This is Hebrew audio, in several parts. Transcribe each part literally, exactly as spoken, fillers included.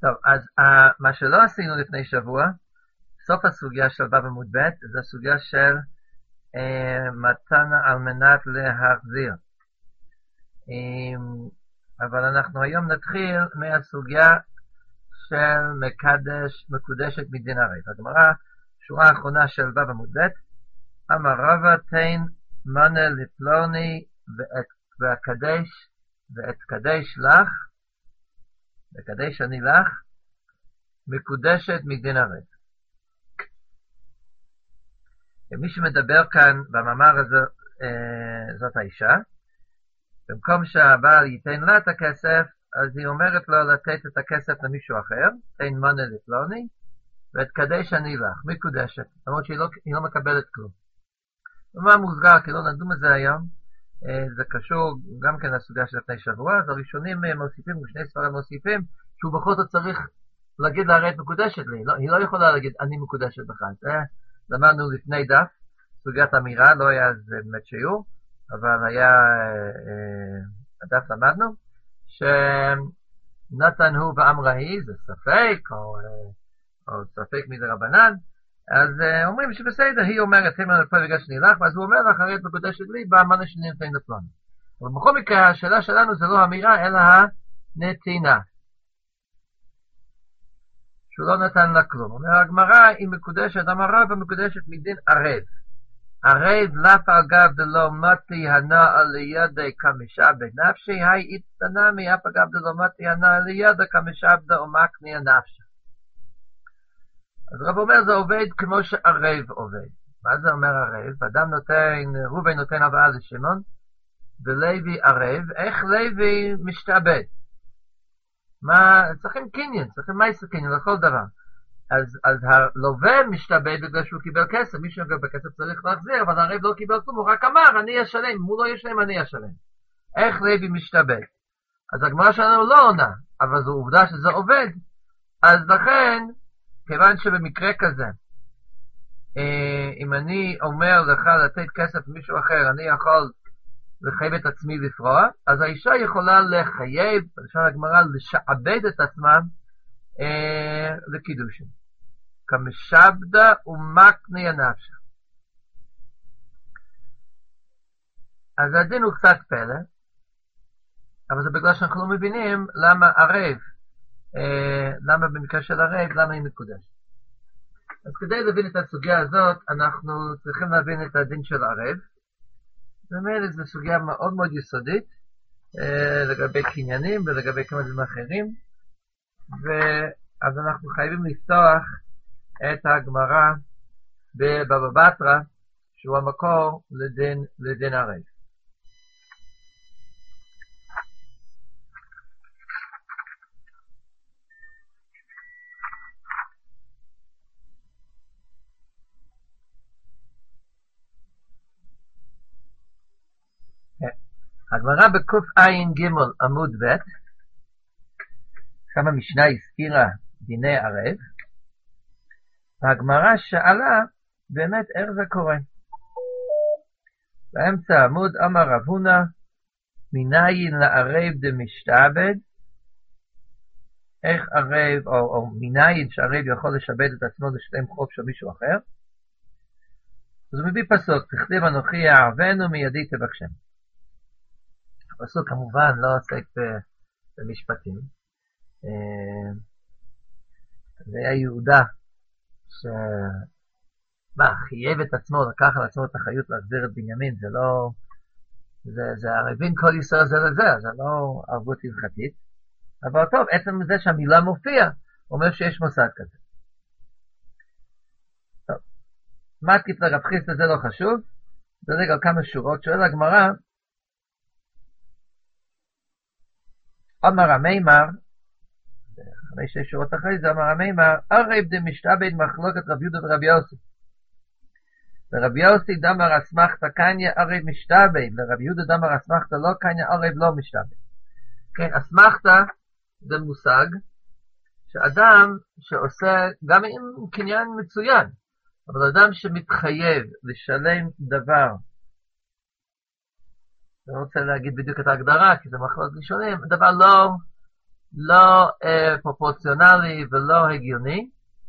טוב, אז uh, מה שלא עשינו לפני שבוע, סוף הסוגיה של בבא עמוד ב', זה הסוגיה של uh, מתנה על מנת להחזיר. Um, אבל אנחנו היום נתחיל מהסוגיה של מקדש, מקודשת מדין ערב. הגמרא, שורה האחרונה של בבא עמוד ב', אמר רבא תן מנה לפלוני ואת והקדש ואת קדש לך, וקדש אני לך, מקודשת מדין ערב. מי שמדבר כאן במאמר הזה, אה, זאת האישה, במקום שהבעל ייתן לה את הכסף, אז היא אומרת לו לתת את הכסף למישהו אחר, תן מנה לפלוני, ואת קדש אני לך, מקודשת, למרות שהיא לא, היא לא מקבלת כלום. ומה מוסגר, כי לא נדון בזה היום, זה קשור גם כן לסוגיה של לפני שבוע, אז הראשונים מוסיפים, ושני ספרים מוסיפים, שהוא בכל זאת צריך להגיד לה, הרי את מקודשת לי, לא, היא לא יכולה להגיד, אני מקודשת בך. למדנו לפני דף, סוגיית אמירה, לא היה זה באמת שיעור, אבל היה, הדף למדנו, שנתן הוא ואמרה היא, זה ספק, או, או ספק מדרבנן, אז uh, אומרים שבסדר, היא אומרת, תן מנה לפלוני בגלל שאני לך, ואז הוא אומר לך, הרי את מקודשת לי, במנה שאני נתן לפלוני. אבל בכל מקרה, השאלה שלנו זה לא אמירה, אלא הנתינה. שהוא לא נתן לה כלום. אומר, הגמרא היא מקודשת, אמר רבא מקודשת מדין ערב. ערב לף על גב דלא מתי הנאה לידי כמשעבד נפשי, היי איתנמי, אף אגב דלא מתי הנאה לידי כמשעבד ומקניה נפשי. אז רב אומר זה עובד כמו שערב עובד. מה זה אומר ערב? אדם נותן, רובי נותן הבאה לשמעון, ולוי ערב, איך לוי משתעבד? מה, צריכים קניין, צריכים מייסר קניין לכל דבר. אז, אז הלווה משתעבד בגלל שהוא קיבל כסף, מי שקיבל כסף צריך להחזיר, אבל הערב לא קיבל כלום, הוא רק אמר, אני אשלם, אם הוא לא ישלם, אני אשלם. איך לוי משתעבד? אז הגמרא שלנו לא עונה, אבל זו עובדה שזה עובד. אז לכן, כיוון שבמקרה כזה, אם אני אומר לך לתת כסף למישהו אחר, אני יכול לחייב את עצמי לפרוע, אז האישה יכולה לחייב, בלשון הגמרא, לשעבד את עצמה אה, לקידושין. כמשעבדה ומקניה נפשה. אז הדין הוא קצת פלא, אבל זה בגלל שאנחנו לא מבינים למה ערב, Uh, למה במקרה של ערב, למה היא מקודשת. אז כדי להבין את הסוגיה הזאת, אנחנו צריכים להבין את הדין של ערב. באמת זו סוגיה מאוד מאוד יסודית, uh, לגבי קניינים ולגבי כמה דברים אחרים, ואז אנחנו חייבים לפתוח את הגמרא בבבא בתרא, שהוא המקור לדין, לדין ערב. הגמרא בקוף עין גימל עמוד ב', שם המשנה הזכירה דיני ערב, והגמרא שאלה באמת איך זה קורה. באמצע העמוד אמר רב הונא, מניין לערב דמשתעבד, איך ערב, או, או מניין שערב יכול לשעבד את עצמו לשלם חוב של מישהו אחר. אז הוא מביא פסוק, תכתיב אנוכי אערבנו מידי תבקשם. הפסוק כמובן לא עוסק במשפטים. זה היה יהודה שמה, חייב את עצמו, לקח על עצמו את החיות להחזיר את בנימין, זה לא, זה, זה ערבים כל ישראל זה לזה, זה לא ערבות הלכתית. אבל טוב, עצם זה שהמילה מופיע, אומר שיש מושג כזה. טוב, מתקיף לרב חיסדא זה לא חשוב, דלג על כמה שורות, שואל הגמרא, אמר המימר, חמש שש שורות אחרי זה, אמר המימר, ערב דמשתעבד מחלוקת רב יהודה ורב יוסי. ורב יוסי דאמר אסמכתא קניא ערב משתעבד, ורב יהודה דאמר אסמכתא לא קניא ערב לא משתעבד. כן, אסמכתא זה מושג שאדם שעושה, גם עם קניין מצוין, אבל אדם שמתחייב לשלם דבר, אני רוצה להגיד בדיוק את ההגדרה, כי זה מחלות ראשונים, דבר לא, לא אה, פרופורציונלי ולא הגיוני,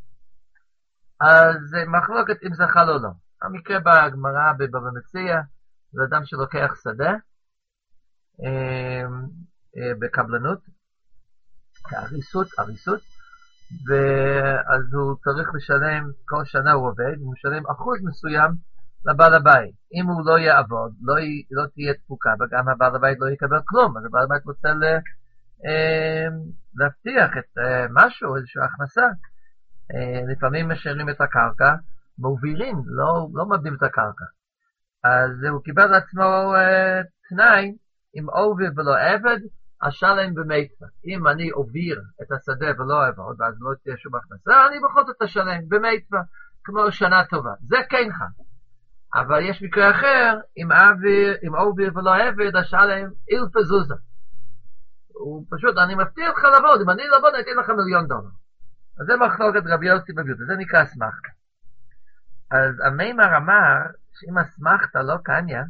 אז אה, מחלוקת אם זה חל או לא. המקרה בגמרא בבבא מציעא, זה אדם שלוקח שדה אה, אה, בקבלנות, הריסות, הריסות, ואז הוא צריך לשלם, כל שנה הוא עובד, הוא משלם אחוז מסוים לבעל הבית. אם הוא לא יעבוד, לא, י, לא תהיה תפוקה, וגם הבעל הבית לא יקבל כלום, אז הבעל הבית רוצה ל, אה, להבטיח את אה, משהו, איזושהי הכנסה. אה, לפעמים משאירים את הקרקע, מובילים, לא, לא מבדים את הקרקע. אז הוא קיבל לעצמו אה, תנאי, אם עובד ולא עבד, השלם במצווה. אם אני אוביר את השדה ולא אעבוד, ואז לא תהיה שום הכנסה, אני בכל זאת אשלם במצווה, כמו שנה טובה. זה כן חל. אבל יש מקרה אחר, אם אוביר, אם אוביר ולא עבד, השלם אילפה זוזה. הוא פשוט, אני מבטיח לך לעבוד, אם אני לעבוד, אני אתן לך מיליון דולר. אז זה מחלוקת רבי יוסי בביוד, זה נקרא אסמכתא. אז המימר אמר, שאם אסמכתא לא קניה,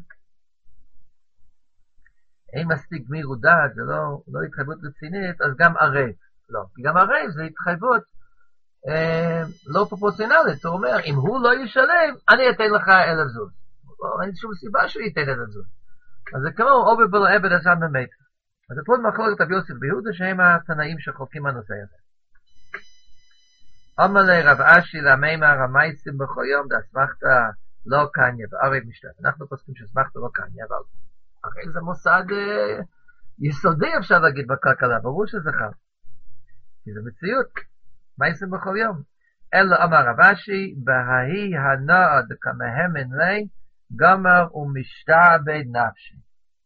אין מספיק גמיר ודעת, זה לא, לא התחייבות רצינית, אז גם ערב. לא, כי גם ערב זה התחייבות אה, לא פרופורציונלית. הוא אומר, אם הוא לא ישלם, אני אתן לך אלף זוז. לא, אין שום סיבה שהוא ייתן אלף זוז. אז זה כמו עובד בלא עבד אשם במת. אז זה פה מחלוקת רבי יוסי ביהודה, שהם התנאים שחולקים הנושא הזה. אמר לרב אשי למימר המייסים בכל יום, דאסמכתא לא קניה, וערב משתת. אנחנו פוסקים שאסמכתא לא קניה, אבל הרי זה מוסד אה, יסודי אפשר להגיד בכלכלה, ברור שזה חל. כי זה מציאות, מייסים בכל יום. אלא אמר רב אשי, בהאי הנאה דקמהמן לי, גמר ומשתעבד נפשי.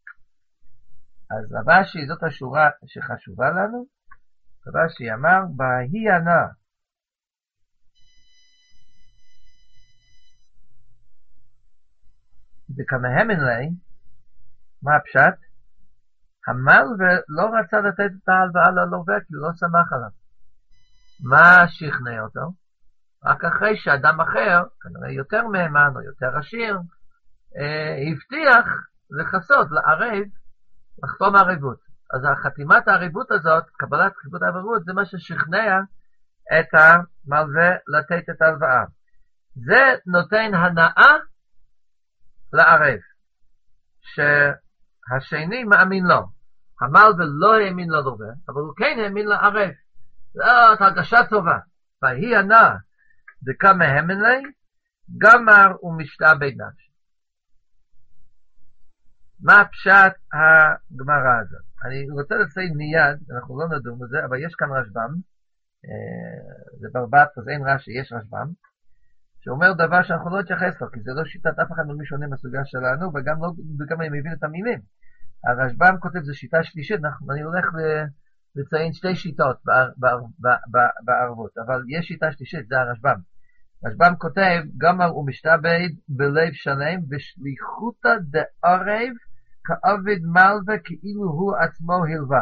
אז רב אשי, זאת השורה שחשובה לנו. רב אשי אמר, בהאי הנאה. דקמהמן לי, מה הפשט? המלווה לא רצה לתת את ההלוואה ללווה, כי הוא לא שמח עליו. מה שכנע אותו? רק אחרי שאדם אחר, כנראה יותר מהימן או יותר עשיר, אה, הבטיח לחסות, לערב, לחתום הערבות. אז החתימת הערבות הזאת, קבלת חתימת הערבות, זה מה ששכנע את המלווה לתת את ההלוואה. זה נותן הנאה לערב, שהשני מאמין לו. המלווה לא האמין ללווה, אבל הוא כן האמין לערב. זאת הרגשה טובה. והיא הנאה, דקמא האמן לי, גמר ומשתעבד נפשי. מה פשט הגמרא הזאת? אני רוצה לציין מיד, אנחנו לא נדון בזה, אבל יש כאן רשב"ם, זה ברבט, אז אין רש"י, יש רשב"ם, שאומר דבר שאנחנו לא נתייחס לו, כי זה לא שיטת אף אחד ממי שונה בסוגיה שלנו, וגם לא, וגם אני מבין את המילים. הרשב"ם כותב, זה שיטה שלישית, אני הולך לציין שתי שיטות בערבות, אבל יש שיטה שלישית, זה הרשב"ם. הרשב"ם כותב, גמר ומשתעבד בלב שלם, ושליחותא דערב כעבד מלווה, כאילו הוא עצמו הלווה.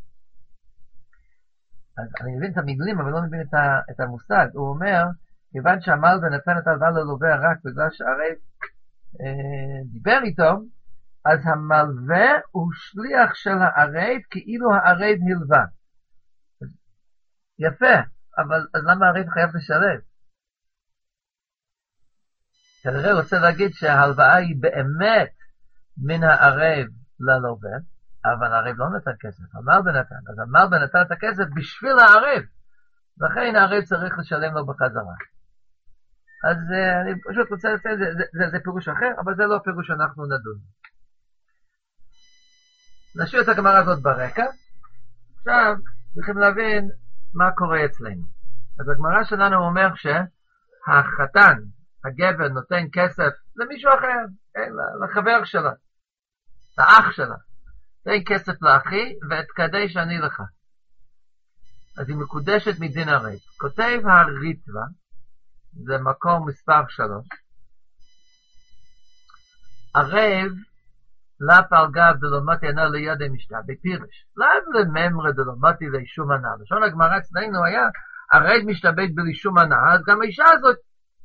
אז אני מבין את המילים, אבל לא מבין את, ה, את המושג. הוא אומר, כיוון שהמלווה נתן את ההלוואה ללווה רק בגלל שהערב אה, דיבר איתו, אז המלווה הוא שליח של הערב, כאילו הערב הלווה. יפה, אבל אז למה הערב חייב לשלם? כנראה רוצה להגיד שההלוואה היא באמת מן הערב ללווה, אבל הערב לא נתן כסף, המלווה נתן. אז המלווה נתן את הכסף בשביל הערב, לכן הערב צריך לשלם לו בחזרה. אז uh, אני פשוט רוצה לציין, זה, זה, זה, זה פירוש אחר, אבל זה לא פירוש שאנחנו נדון. נשאיר את הגמרא הזאת ברקע. עכשיו, צריכים להבין מה קורה אצלנו. אז הגמרא שלנו אומר שהחתן, הגבר, נותן כסף למישהו אחר, לחבר שלה, לאח שלה. נותן כסף לאחי, ואת קדש אני לך. אז היא מקודשת מדין ערב. כותב הריטב"א, זה מקום מספר שלוש. ערב, לא פלגה דלומתי ענה לידי משתה, בפירש. לא לממרה דלומתי לישום ענה. לשון הגמרא אצלנו היה, ערב משתבד בלישום ענה, אז גם האישה הזאת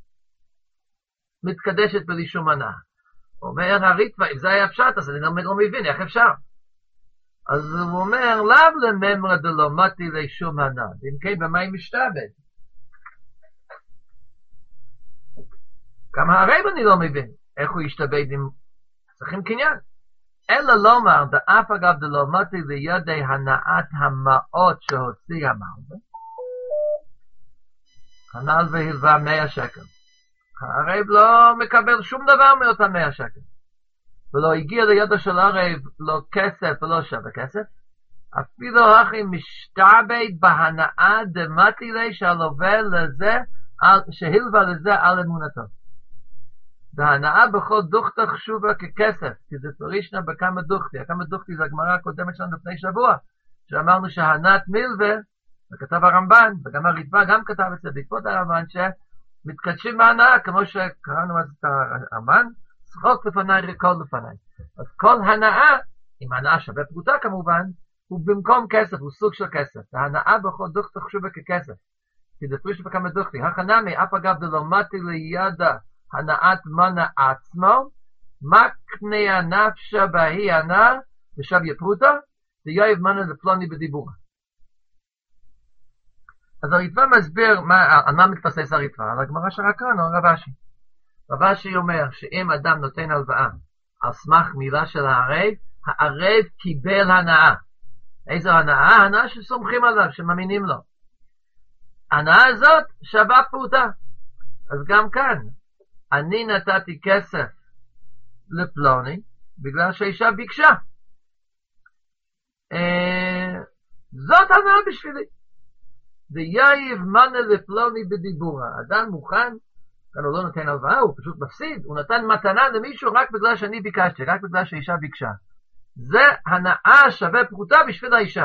מתקדשת בלישום ענה. אומר הריטב"א, אם זה היה פשט, אז אני לא מבין, איך אפשר? אז הוא אומר, לאו לממרא דלא מתי לשום הנא. אם כן, במה היא משתעבד? גם הרב אני לא מבין איך הוא ישתעבד עם צריכים קניין. אלא לומר, דאף אגב דלא מתי לידי הנעת המעות שהוציא המלווה, המלווה הלווה מאה שקל. הרב לא מקבל שום דבר מאותה מאה שקל. ולא הגיע לידו של הרב לא כסף ולא שווה כסף. אפילו הכי משתעבד בהנאה דמתי לי שהלווה לזה, שהלווה לזה על אמונתו. והנאה בכל דוכתא חשובה ככסף, כי זה פרישנה בכמה דוכתי. הכמה דוכתי זה הגמרא הקודמת שלנו לפני שבוע, שאמרנו שהנאת מלווה, וכתב הרמב"ן, וגם הריטב"א גם כתב את זה בעקבות הרמב"ן, שמתקדשים בהנאה, כמו שקראנו אז את הרמב"ן, צחוק לפניי רקוד לפניי. אז כל הנאה, עם הנאה שווה פרוטה כמובן, הוא במקום כסף, הוא סוג של כסף. והנאה בכל דוכתא חשובה ככסף, כי זה פרישנה בכמה דוכתי. הכנמי, אף אגב דלא מתי לידע הנעת מנה עצמו, מקנה הנפשה בהי ענה, ושב יפרוטה, ויואב מנה לפלוני בדיבורה. אז הריטב"א מסביר מה, על מה מתבסס הריטב"א, על הגמרא שרקרנו, רב אשי. רב אשי אומר שאם אדם נותן הלוואה על סמך מילה של הערב, הערב קיבל הנאה. איזו הנאה? הנאה שסומכים עליו, שמאמינים לו. הנאה הזאת שווה פרוטה. אז גם כאן, אני נתתי כסף לפלוני, בגלל שהאישה ביקשה. אה, זאת הנאה בשבילי. ויאיב מנה לפלוני בדיבורה. אדם מוכן, כאן הוא לא נותן הלוואה, הוא פשוט מפסיד, הוא נתן מתנה למישהו רק בגלל שאני ביקשתי, רק בגלל שהאישה ביקשה. זה הנאה שווה פרוטה בשביל האישה.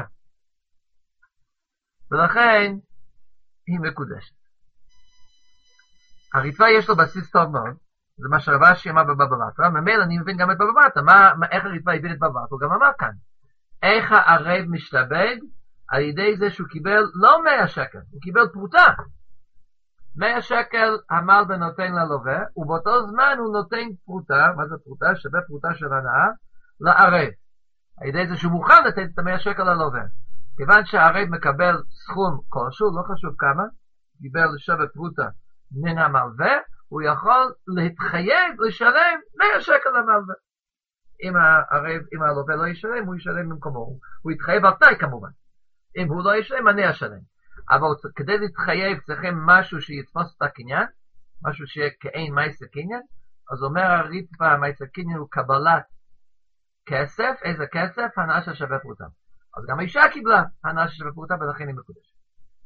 ולכן, היא מקודשת. הריטב"א יש לו בסיס טוב מאוד, זה מה שרב אשי אמר בבבא בתרא, ממילא אני מבין גם את בבא בתרא, מה, מה, איך הריטב"א הבין את בבא בתרא, הוא גם אמר כאן, איך הערב משתעבד על ידי זה שהוא קיבל לא מאה שקל, הוא קיבל פרוטה, מאה שקל המלווה נותן ללווה, ובאותו זמן הוא נותן פרוטה, מה זה פרוטה? שווה פרוטה של הנאה, לערב, על ידי זה שהוא מוכן לתת את המאה שקל ללווה, כיוון שהערב מקבל סכום כלשהו, לא חשוב כמה, קיבל שווה פרוטה, מן המלווה, הוא יכול להתחייב לשלם מאה שקל למלווה. אם הערב, אם הלווה לא ישלם, הוא ישלם במקומו. הוא יתחייב על תנאי כמובן. אם הוא לא ישלם, אני אשלם. אבל כדי להתחייב צריכים משהו שיתפוס את הקניין, משהו שיהיה כאין מייסה קניין, אז אומר הריטב"א, מייסה קניין הוא קבלת כסף, איזה כסף? הנאה ששווה פרוטה. אז גם האישה קיבלה הנאה ששווה פרוטה, ולכן היא מקודשת.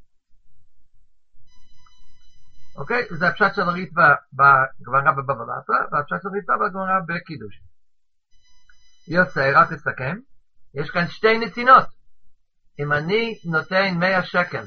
אוקיי? זה הפשט של הריטב"א בגמרא בבבא בתרא, והפשט של הריטב"א בגמרא בקידושין. יוצא, רק לסכם, יש כאן שתי נתינות. אם אני נותן מאה שקל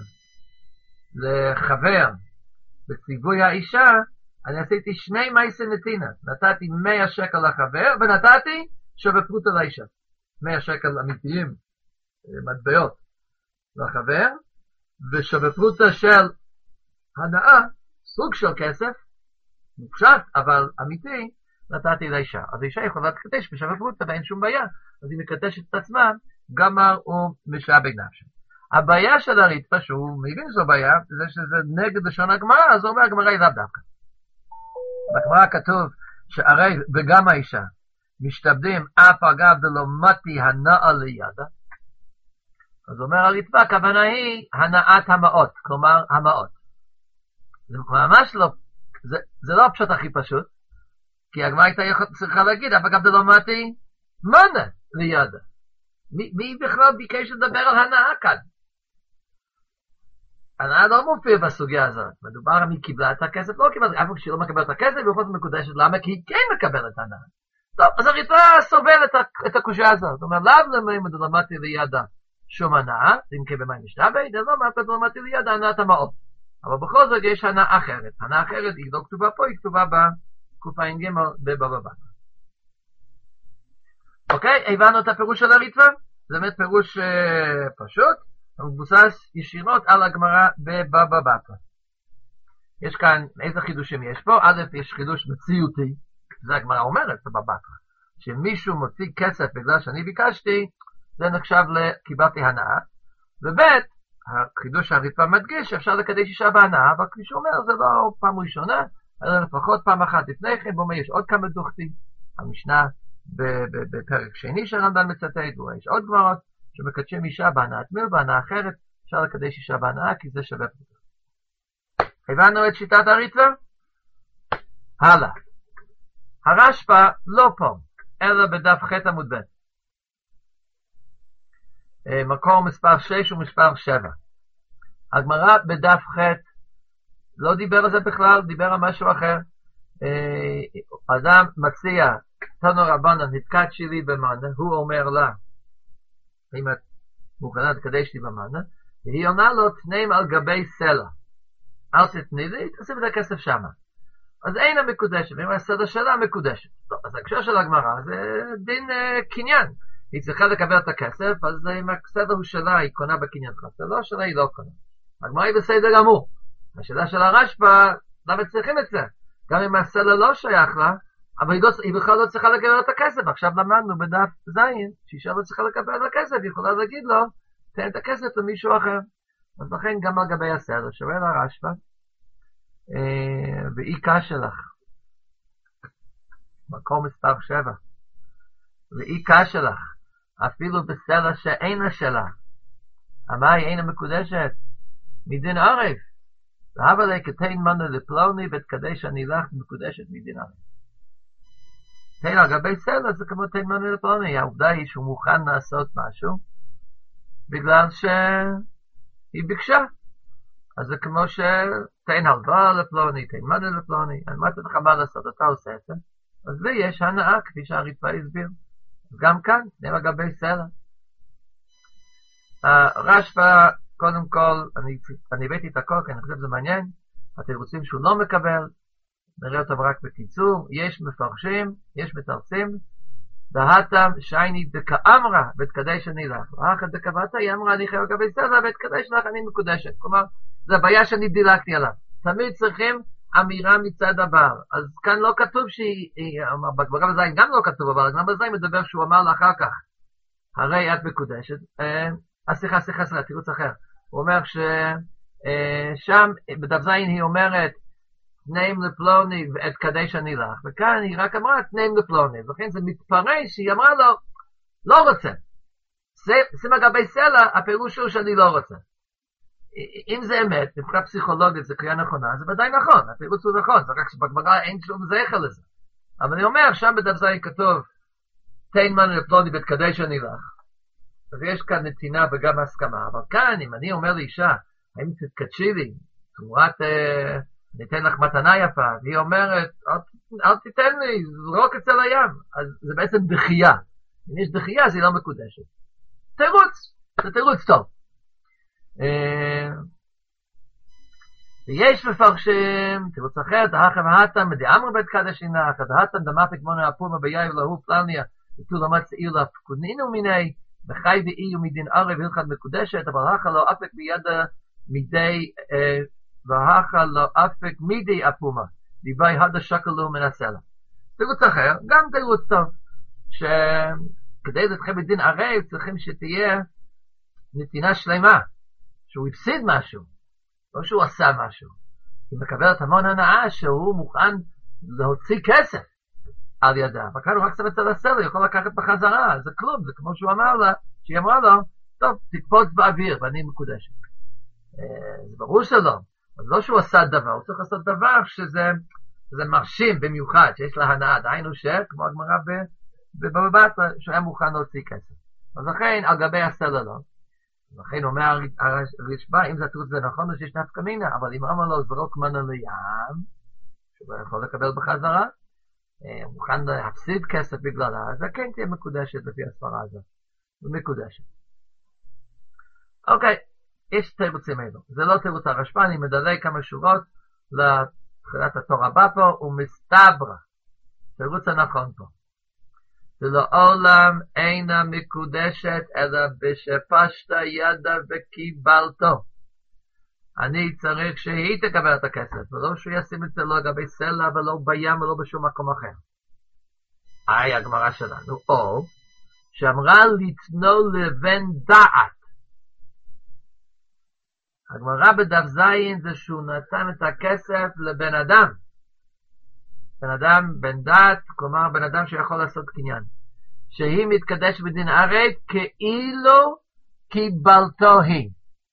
לחבר בציווי האישה, אני עשיתי שני מייסי נתינה. נתתי מאה שקל לחבר, ונתתי שווה פרוטה לאישה. מאה שקל אמיתיים, מטבעות לחבר, ושווה פרוטה של הנאה, סוג של כסף, מופשט, אבל אמיתי, נתתי לאישה. אז האישה יכולה לקדש בשווה פרוטה, ואין שום בעיה. אז היא מקדשת את עצמה, גמר ומשעבד נפשה. הבעיה של הריטב"א, שהוא מבין זו בעיה, זה שזה נגד לשון הגמרא, אז הוא אומר, הגמרא היא לאו דווקא. בגמרא כתוב שהרי וגם האישה משתעבדים אף אגב דלא מתי הנאה לידה. אז אומר הריטב"א, הכוונה היא הנאת המעות, כלומר המעות. זה ממש לא, זה, זה לא הפשוט הכי פשוט, כי הגמרא הייתה צריכה להגיד, אף אגב דלא מתי מנה לידה. מי, מי בכלל ביקש לדבר על הנאה כאן? הנאה לא מופיע בסוגיה הזאת. מדובר מי קיבלה את הכסף, לא קיבלה, אף כשהיא לא מקבלת את הכסף, היא בכל זאת מקודשת, למה? כי היא כן מקבלת הנאה. טוב, אז הריטב"א סובל את, את הקושיה הזאת. זאת אומרת, לאו למים דלמתי לידה שום הנאה, אם כן במה משתעבד, אז לא מעט דלמתי לידה הנאת המעות. אבל בכל זאת יש הנאה אחרת. הנאה אחרת היא לא כתובה פה, היא כתובה בק"ג בבבא בתרא. אוקיי, הבנו את הפירוש של הריטב"א? זה באמת פירוש uh, פשוט, מבוסס ישירות על הגמרא בבבא בתרא. יש כאן, איזה חידושים יש פה? א', יש חידוש מציאותי, זה הגמרא אומרת בבבא בתרא, שמישהו מוציא כסף בגלל שאני ביקשתי, זה נחשב לקיבלתי הנאה, ובית, החידוש הרצפה מדגיש שאפשר לקדש אישה בהנאה, אבל כפי שהוא אומר, זה לא פעם ראשונה, אלא לפחות פעם אחת לפני כן, בו יש עוד כמה דוחים, המשנה בפרק שני של רמב"ן מצטט, ויש עוד גמרות שמקדשים אישה בהנאת מיל, בהנאה אחרת, אפשר לקדש אישה בהנאה, כי זה שווה פרוטה. הבנו את שיטת הרצפה? הלאה. הרשב"א לא פה, אלא בדף ח' עמוד ב'. מקור מספר שש ומספר שבע. הגמרא בדף ח' לא דיבר על זה בכלל, דיבר על משהו אחר. אדם מציע, תנו רבנן, התקד שלי במנה, הוא אומר לה, אם את מוכנה לקדש לי במנה, והיא עונה לו, תנאים על גבי סלע. אל תתני לי, תשים את הכסף שמה. אז אין המקודשת, ואם הסדר שלה מקודשת. טוב, אז הקשר של הגמרא זה דין uh, קניין. היא צריכה לקבל את הכסף, אז אם הסדר הוא שלה, היא קונה בקניין חסר, לא שלה היא לא קונה. הגמרא היא בסדר גמור. השאלה של הרשב"א, למה צריכים את זה? גם אם הסדר לא שייך לה, אבל היא, לא, היא בכלל לא צריכה לקבל את הכסף. עכשיו למדנו בדף זין, שאישה לא צריכה לקבל את הכסף, היא יכולה להגיד לו, תן את הכסף למישהו אחר. אז לכן גם על גבי הסדר, שואל הרשב"א, ואי קשה לך, מקום מספר שבע, ואי קשה לך, אפילו בסלע שאינה שלה, אמי אינה מקודשת, מדין ערב, והבה לי כתן מנה לפלוני, ותקדש אני לך מקודשת מדין ערב. תן על גבי סלע זה כמו תן מנה לפלוני, העובדה היא שהוא מוכן לעשות משהו, בגלל שהיא ביקשה. אז זה כמו שתן הלוואה לפלוני, תן מנה לפלוני, אני אמרתי לך מה לעשות, אתה עושה את זה, אז לי יש הנאה, כפי שהרצפה הסביר. אז גם כאן, נראה גבי סלע. הרשב"א, קודם כל, אני, אני הבאתי את הכל, כי אני חושב שזה מעניין, אתם רוצים שהוא לא מקבל, נראה אותם רק בקיצור, יש מפרשים, יש מתרצים, דהתם שייני דקאמרה, ותקדש אני לך. ואחת דקבתה, היא אמרה, אני חייב גבי סלע, ותקדש לך, אני מקודשת. כלומר, זה הבעיה שאני דילגתי עליו. תמיד צריכים אמירה מצד הבעל. אז כאן לא כתוב שהיא, בגמרא בזין גם לא כתוב, אבל בגמרא בזין מדבר שהוא אמר לה אחר כך, הרי את מקודשת. אז סליחה, סליחה, סליחה, תירוץ אחר. הוא אומר ששם, בדף זין היא אומרת, תנאים לפלוני ואת קדש אני לך, וכאן היא רק אמרה תנאים לפלוני, ולכן זה מתפרש שהיא אמרה לו, לא רוצה. שימה גבי סלע, הפירוש הוא שאני לא רוצה. אם זה אמת, מבחינה פסיכולוגית זה קריאה נכונה, זה ודאי נכון, הפירוש הוא נכון, זה רק שבגמרא אין שום זכר לזה. אבל אני אומר, שם בדף זין כתוב, תן מנה לפלוני ואת קדש אני לך. אז יש כאן נתינה וגם הסכמה, אבל כאן, אם אני אומר לאישה, האם תתקדשי לי, תמורת... ניתן לך מתנה יפה, והיא אומרת, אל, אל תיתן לי, זרוק אצל הים. אז זה בעצם דחייה. אם יש דחייה, אז היא לא מקודשת. תירוץ, זה תירוץ טוב. ויש מפרשים, תירוץ אחר, דהכם האתם, מדאמר בית קדשינך, דהתם דמתק מונה הפומה ביאי ולהוא פלניה, ותו למד שעיר להפקונינו מיני, וחי ואי ומדין ערב הלכת מקודשת, אבל הכא לא אפק בידה מידי, והאכל לא אפק מידי אפומה, דיבי הדה שקלו מן הסלע. תירוץ אחר, גם תירוץ טוב, שכדי לתחם בדין ערב צריכים שתהיה נתינה שלמה, שהוא הפסיד משהו, לא שהוא עשה משהו. הוא מקבל את המון הנאה שהוא מוכן להוציא כסף על ידה, וכאן הוא רק שם אצל הסלע, הוא יכול לקחת בחזרה, זה כלום, זה כמו שהוא אמר לה, שהיא אמרה לו, טוב, תקפוץ באוויר, ואני מקודשת. זה ברור שלא. אז לא שהוא עשה דבר, הוא צריך לעשות דבר שזה, שזה מרשים במיוחד, שיש לה הנאה, דהיינו שכמו הגמרא בבבא בתרא, שהוא היה מוכן להוציא כסף. אז לכן, על גבי הסלע לא. לכן אומר הרשב"א, אם זה תירוץ זה נכון, אז יש נפקא מינה, אבל אם אמר לו זרוק מנה לים, שהוא יכול לקבל בחזרה, הוא מוכן להפסיד כסף בגללה, אז כן תהיה מקודשת לפי הסברה הזאת. מקודשת. אוקיי. יש תירוצים אלו. זה לא תירוץ הרשב"א, אני מדלג כמה שורות לתחילת התורה הבא פה, ומסתברא. תירוץ הנכון פה. ולעולם אינה מקודשת, אלא בשפשת ידה וקיבלתו. אני צריך שהיא תקבל את הכסף, ולא שהוא ישים את זה לא לגבי סלע, ולא בים, ולא בשום מקום אחר. היי הגמרא שלנו. או, שאמרה לתנו לבן דעת. הגמרא בדף זין זה שהוא נתן את הכסף לבן אדם. בן אדם, בן דעת, כלומר בן אדם שיכול לעשות קניין. שהיא מתקדש בדין ערב כאילו קיבלתו היא.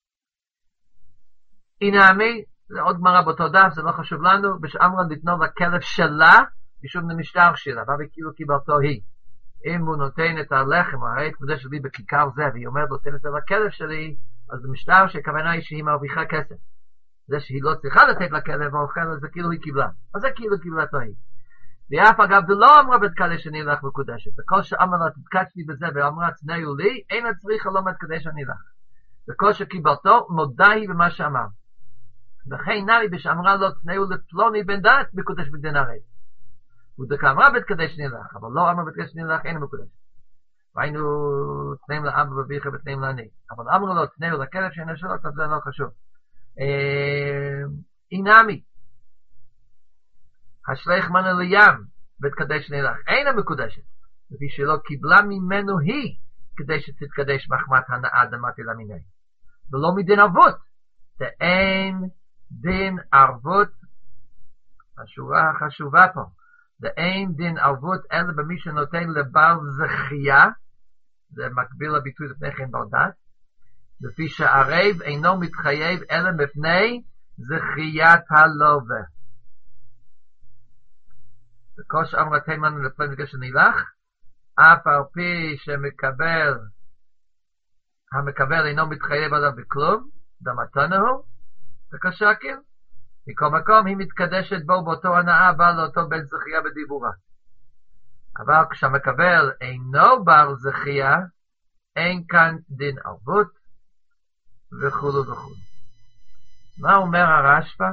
הנה עמי, זה עוד גמרא באותו דף, זה לא חשוב לנו, בשאמרה לתנו לכלב שלה, משום למשטר שלה, בא וכאילו קיבלתו היא. אם הוא נותן את הלחם, הרי את כבודה שלי בכיכר זה, והיא אומרת, נותן את זה לכלב שלי, אז במשטר שהכוונה היא שהיא מרוויחה כסף. זה שהיא לא צריכה לתת לכלב, אבל זה כאילו היא קיבלה. אז זה כאילו קיבלתו היא. ואף אגב, זה לא אמרה בתקדש אני לך מקודשת. וכל שאמרה תתקדשתי בזה, ואמרה צנעו לי, אין הצריכה לא מתקדש אני לך. וכל שקיבלתו, מודה היא במה שאמר. וכן נרי בשאמרה לא צנעו לפלוני בן דעת מקודש בדין הרי. ודכאמרה בתקדש אני לך, אבל לא אמרה בתקדש אני לך, אין מקודש. והיינו תנאים לאבא וביכה ותנאים לעני. אבל אמרו לו תנאו לכלב שאין השאלות, אז זה לא חשוב. אינמי. השלך מנה לים ותקדש נלך. אין המקודשת. לפי שלא קיבלה ממנו היא כדי שתתקדש מחמת הנאה דמתי למיני. ולא מדין ערבות. ואין דין ערבות. השורה החשובה פה. ואין דין ערבות אלא במי שנותן לבעל זכייה. זה מקביל לביטוי לפני כן ברדת. לפי שהערב אינו מתחייב אלא מפני זכיית הלווה. וכל שאמרה תימן לפני מקדש נילך, אף על פי שמקבל, המקבל אינו מתחייב עליו בכלום, דמתנו הוא, וכשקל. מכל מקום היא מתקדשת בו באותו הנאה, בא לאותו בן זכייה בדיבורה. אבל כשהמקבל אינו בר זכייה, אין כאן דין ערבות, וכולו וכולו. מה אומר הרשב"א?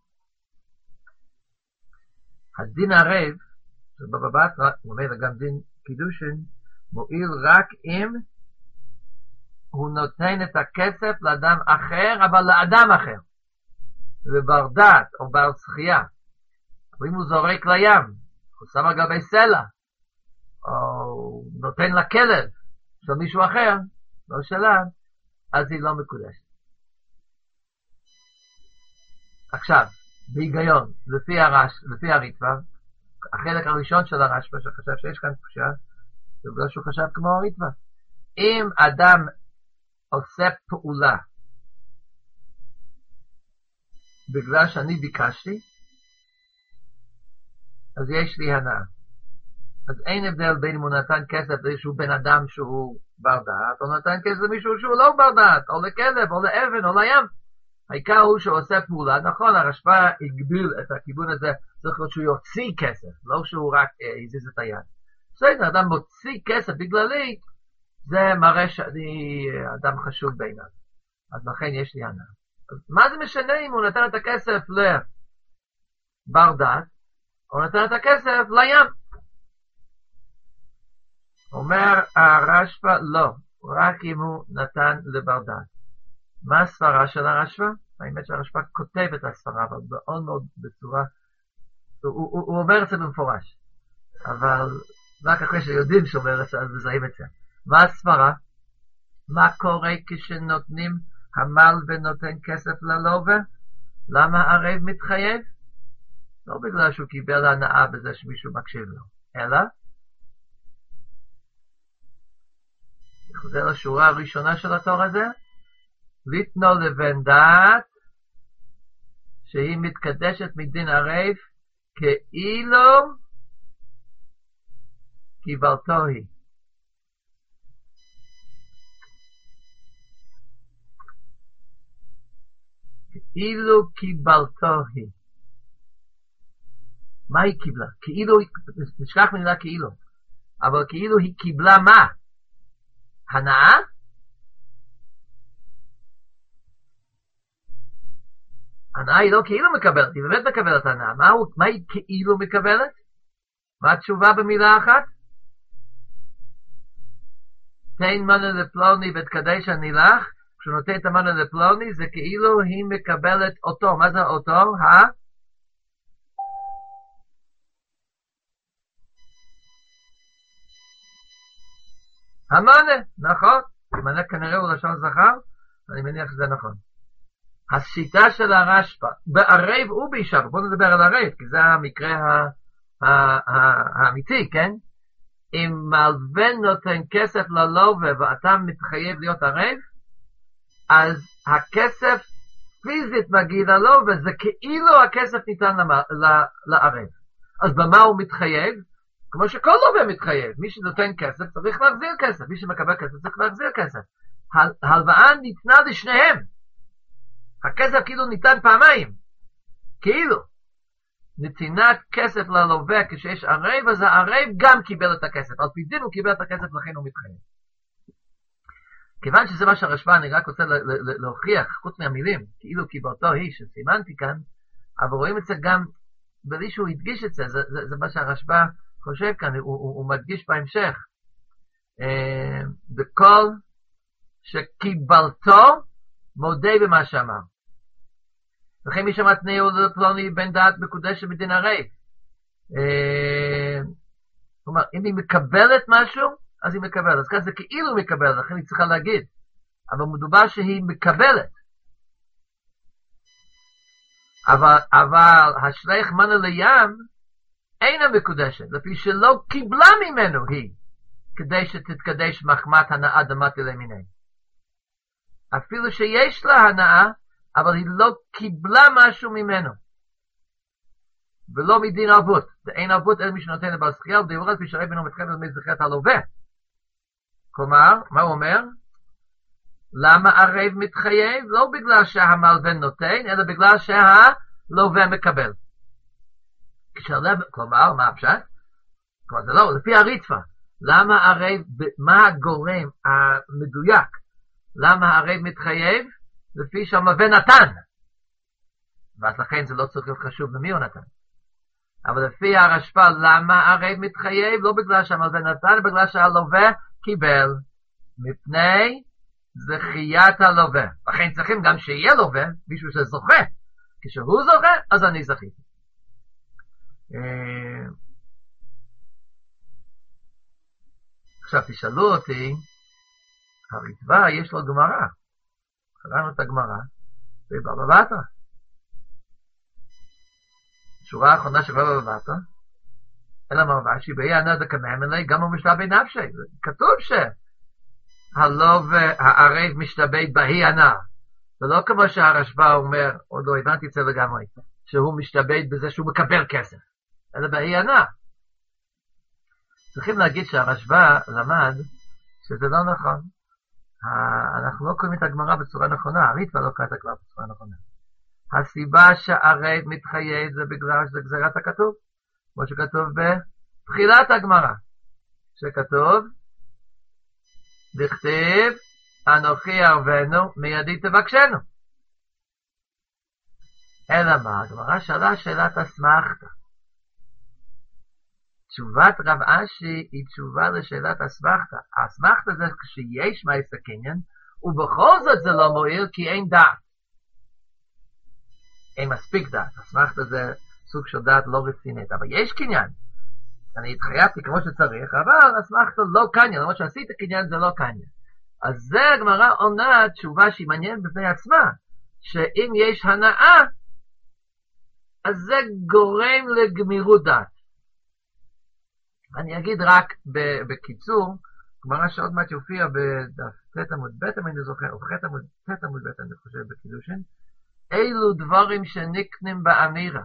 הדין ערב, שבבא בתרא, הוא אומר גם דין קידושין, מועיל רק אם הוא נותן את הכסף לאדם אחר, אבל לאדם אחר. לבר דעת או בר זכייה. אבל אם הוא זורק לים, הוא שם על גבי סלע, או נותן לכלב של מישהו אחר, לא שלה, אז היא לא מקודשת. עכשיו, בהיגיון, לפי הרש, לפי הריטב"א, החלק הראשון של הרשב"א, שחשב שיש כאן קושייה, זה בגלל שהוא חשב כמו הריטב"א. אם אדם עושה פעולה, בגלל שאני ביקשתי, אז יש לי הנאה. אז אין הבדל בין אם הוא נתן כסף לאיזשהו בן אדם שהוא בר דעת, או נתן כסף למישהו שהוא לא בר דעת, או לכלב, או לאבן, או לים. העיקר הוא שהוא עושה פעולה. נכון, הרשב"א הגביל את הכיוון הזה, צריך להיות שהוא יוציא כסף, לא שהוא רק אה, יזיז את היד. בסדר, אדם מוציא כסף בגללי, זה מראה שאני אדם חשוב בעיניו. אז לכן יש לי הנאה. אז מה זה משנה אם הוא נתן את הכסף לבר דעת, או נתן את הכסף לים? אומר הרשב"א, לא, רק אם הוא נתן לבר דעת. מה הספרה של הרשב"א? האמת שהרשב"א כותב את הספרה, אבל מאוד מאוד בצורה, הוא, הוא, הוא אומר את זה במפורש, אבל רק אחרי שיודעים שאומר את זה, אז מזהים את זה. מה הספרה? מה קורה כשנותנים המל ונותן כסף ללווה? למה הערב מתחייב? לא בגלל שהוא קיבל הנאה בזה שמישהו מקשיב לו, אלא חוזר לשורה הראשונה של התור הזה, ליתנו לבן דעת שהיא מתקדשת מדין ערב כאילו קיבלתו היא. כאילו קיבלתו היא. מה היא קיבלה? כאילו, נשכח מילה כאילו, אבל כאילו היא קיבלה מה? הנאה? הנאה היא לא כאילו מקבלת, היא באמת מקבלת הנאה. מה, מה היא כאילו מקבלת? מה התשובה במילה אחת? תן מנה לפלוני ותקדש אני לך. כשהוא נותן את המנה לפלוני זה כאילו היא מקבלת אותו. מה זה אותו? ה? המנה, נכון. המנה כנראה הוא לשון זכר, אני מניח שזה נכון. השיטה של הרשב"א, בערב ובישר, בואו נדבר על ערב, כי זה המקרה האמיתי, כן? אם מלווה נותן כסף ללווה ואתה מתחייב להיות ערב, אז הכסף פיזית מגיע ללווה, זה כאילו הכסף ניתן לערב. אז במה הוא מתחייב? כמו שכל לווה מתחייב, מי שנותן כסף צריך להחזיר כסף, מי שמקבל כסף צריך להחזיר כסף. הלוואה ניתנה לשניהם. הכסף כאילו ניתן פעמיים. כאילו. נתינת כסף ללווה כשיש ערב, אז הערב גם קיבל את הכסף. על פי דין הוא קיבל את הכסף, לכן הוא מתחייב. כיוון שזה מה שהרשב"א, אני רק רוצה להוכיח, חוץ מהמילים, כאילו קיבלתו היא שסימנתי כאן, אבל רואים את זה גם, בלי שהוא הדגיש את זה, זה, זה, זה מה שהרשב"א חושב כאן, הוא, הוא, הוא מדגיש בהמשך. בכל שקיבלתו, מודה במה שאמר. וכן מי שמתנאו לפלוני בן דעת מקודשת בדין ערב. כלומר, אם היא מקבלת משהו, אז היא מקבלת. אז כאן זה כאילו מקבלת, לכן היא צריכה להגיד. אבל מדובר שהיא מקבלת. אבל, אבל השליח מנה לים אינה מקודשת, לפי שלא קיבלה ממנו היא, כדי שתתקדש מחמת הנאה דמתי למיני. אפילו שיש לה הנאה, אבל היא לא קיבלה משהו ממנו. ולא מדין ערבות. ואין ערבות אלא מי שנותן לבעל זכייה, ודאורז בישרי בינו מתחייב למי זכיית הלווה. כלומר, מה הוא אומר? למה ערב מתחייב? לא בגלל שהמלווה נותן, אלא בגלל שהלווה מקבל. כלומר, מה הפשט? כלומר, זה לא, לפי הריטפה. למה ערב, מה הגורם המדויק? למה הערב מתחייב? לפי שהמלווה נתן. ואז לכן זה לא צריך להיות חשוב למי הוא נתן. אבל לפי הרשב"א, למה הערב מתחייב? לא בגלל שהמלווה נתן, בגלל שהלווה קיבל. מפני זכיית הלווה. לכן צריכים גם שיהיה לווה, מישהו שזוכה. כשהוא זוכה, אז אני זכיתי. עכשיו תשאלו אותי, הריטב"א יש לו גמרא. קראנו את הגמרא, בבבא בתרא. שורה האחרונה של בבא בתרא, אלא מרבשי, באי ענה דקמם אלי, גם הוא משתבע נפשי. כתוב שהלווה, הערב משתבע באי ענה. ולא כמו שהרשב"א אומר, עוד לא הבנתי את זה לגמרי, שהוא משתבע בזה שהוא מקבל כסף, אלא באי ענה. צריכים להגיד שהרשב"א למד שזה לא נכון. אנחנו לא קוראים את הגמרא בצורה נכונה, הריטב"א לא קרא את הגמרא בצורה נכונה. הסיבה שהערב מתחייב זה בגלל שזה גזירת הכתוב, כמו שכתוב בתחילת הגמרא, שכתוב, דכתיב, אנוכי ערבנו, מידי תבקשנו. אלא מה? הגמרא שאלה שאלת אסמכתא. תשובת רב אשי היא תשובה לשאלת אסמכתא. האסמכתא זה כשיש מעשה קניין, ובכל זאת זה לא מועיל כי אין דעת. אין מספיק דעת. אסמכתא זה סוג של דעת לא רצינית, אבל יש קניין. אני התחייבתי כמו שצריך, אבל אסמכתא לא קניין, למרות שעשית קניין זה לא קניין. אז זה הגמרא עונה תשובה שהיא מעניינת בפני עצמה, שאם יש הנאה, אז זה גורם לגמירות דעת. אני אגיד רק בקיצור, גמרא שעוד מעט יופיע בדף עמוד ב' אם אני זוכר, או בח' עמוד ב' אני חושב בקידושין, אילו דברים שנקנים באמירה.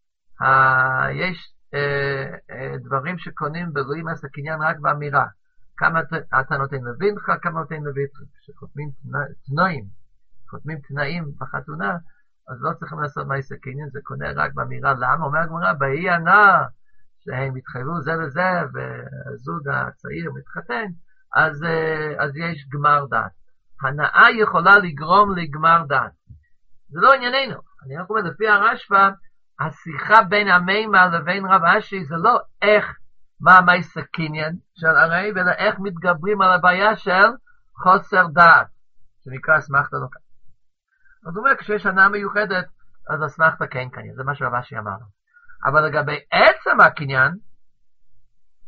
יש דברים שקונים בלואים עשה קניין רק באמירה. כמה אתה נותן לבינך, כמה נותן לביתך. כשחותמים תנאים, חותמים תנאים בחתונה, אז לא צריכים לעשות מעשה קניין, זה קונה רק באמירה. למה? אומר הגמרא, באי ענה, שהם התחייבו זה לזה, והזוג הצעיר מתחתן, אז, אז יש גמר דעת. הנאה יכולה לגרום לגמר דעת. זה לא ענייננו. אני רק אומר, לפי הרשב"א, השיחה בין המימה לבין רב אשי, זה לא איך, מה המעשה קניין של הרב, אלא איך מתגברים על הבעיה של חוסר דעת, שנקרא אסמכתא לא קניין. אז הוא אומר, כשיש הנאה מיוחדת, אז אסמכתא כן קניין, זה מה שרב אשי אמר. אבל לגבי עצם הקניין,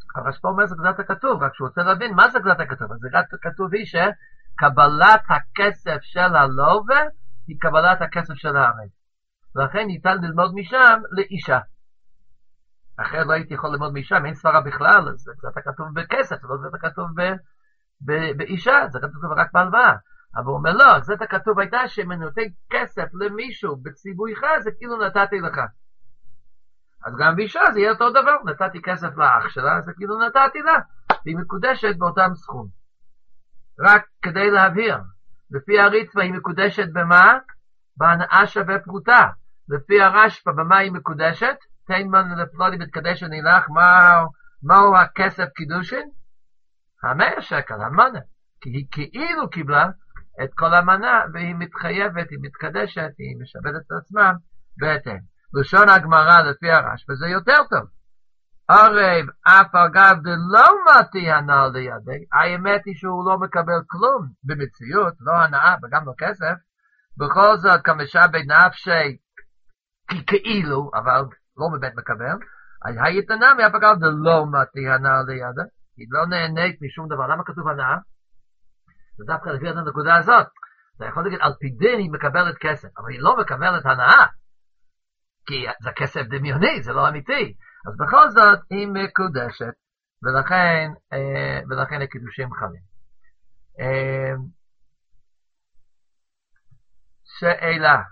הרשב"א אומר זה גזרת הכתוב, רק שהוא רוצה להבין מה זה גזרת הכתוב. אז גזרת הכתוב היא שקבלת הכסף של הלווה היא קבלת הכסף של הערב. ולכן ניתן ללמוד משם לאישה. אחרת לא הייתי יכול ללמוד משם, אין סברה בכלל, אז זה גזרת הכתוב בכסף, לא גזרת הכתוב ב- ב- באישה, זה כתוב רק בהלוואה. אבל הוא אומר לא, גזרת הכתוב הייתה שאם אני נותן כסף למישהו בציווייך, זה כאילו נתתי לך. אז גם באישה זה יהיה אותו דבר, נתתי כסף לאח שלה, זה כאילו נתתי לה, והיא מקודשת באותם סכום. רק כדי להבהיר, לפי הריצפה היא מקודשת במה? בהנאה שווה פרוטה. לפי הרשב"א במה היא מקודשת? תן מן לפלוני מתקדש ונילך, מהו, מהו הכסף קידושין? המאה שקל, המנה. כי היא כאילו קיבלה את כל המנה, והיא מתחייבת, היא מתקדשת, היא משבדת את עצמה בהתאם. לשון הגמרא לפי הרשב"א זה יותר טוב. ערב אף אגב דלא מתי הנאה לידי, האמת היא שהוא לא מקבל כלום במציאות, לא הנאה וגם לא כסף, בכל זאת כמשע בנפשי כאילו, אבל לא באמת מקבל, אז היתנמי אף אגב דלא מתי הנאה לידי, היא לא נהנית משום דבר. למה כתוב הנאה? זה דווקא לפי את הנקודה הזאת. אתה יכול להגיד על פי דין היא מקבלת כסף, אבל היא לא מקבלת הנאה. כי זה כסף דמיוני, זה לא אמיתי. אז בכל זאת היא מקודשת, ולכן, אה, ולכן הקידושים חלים. אה, שאלה.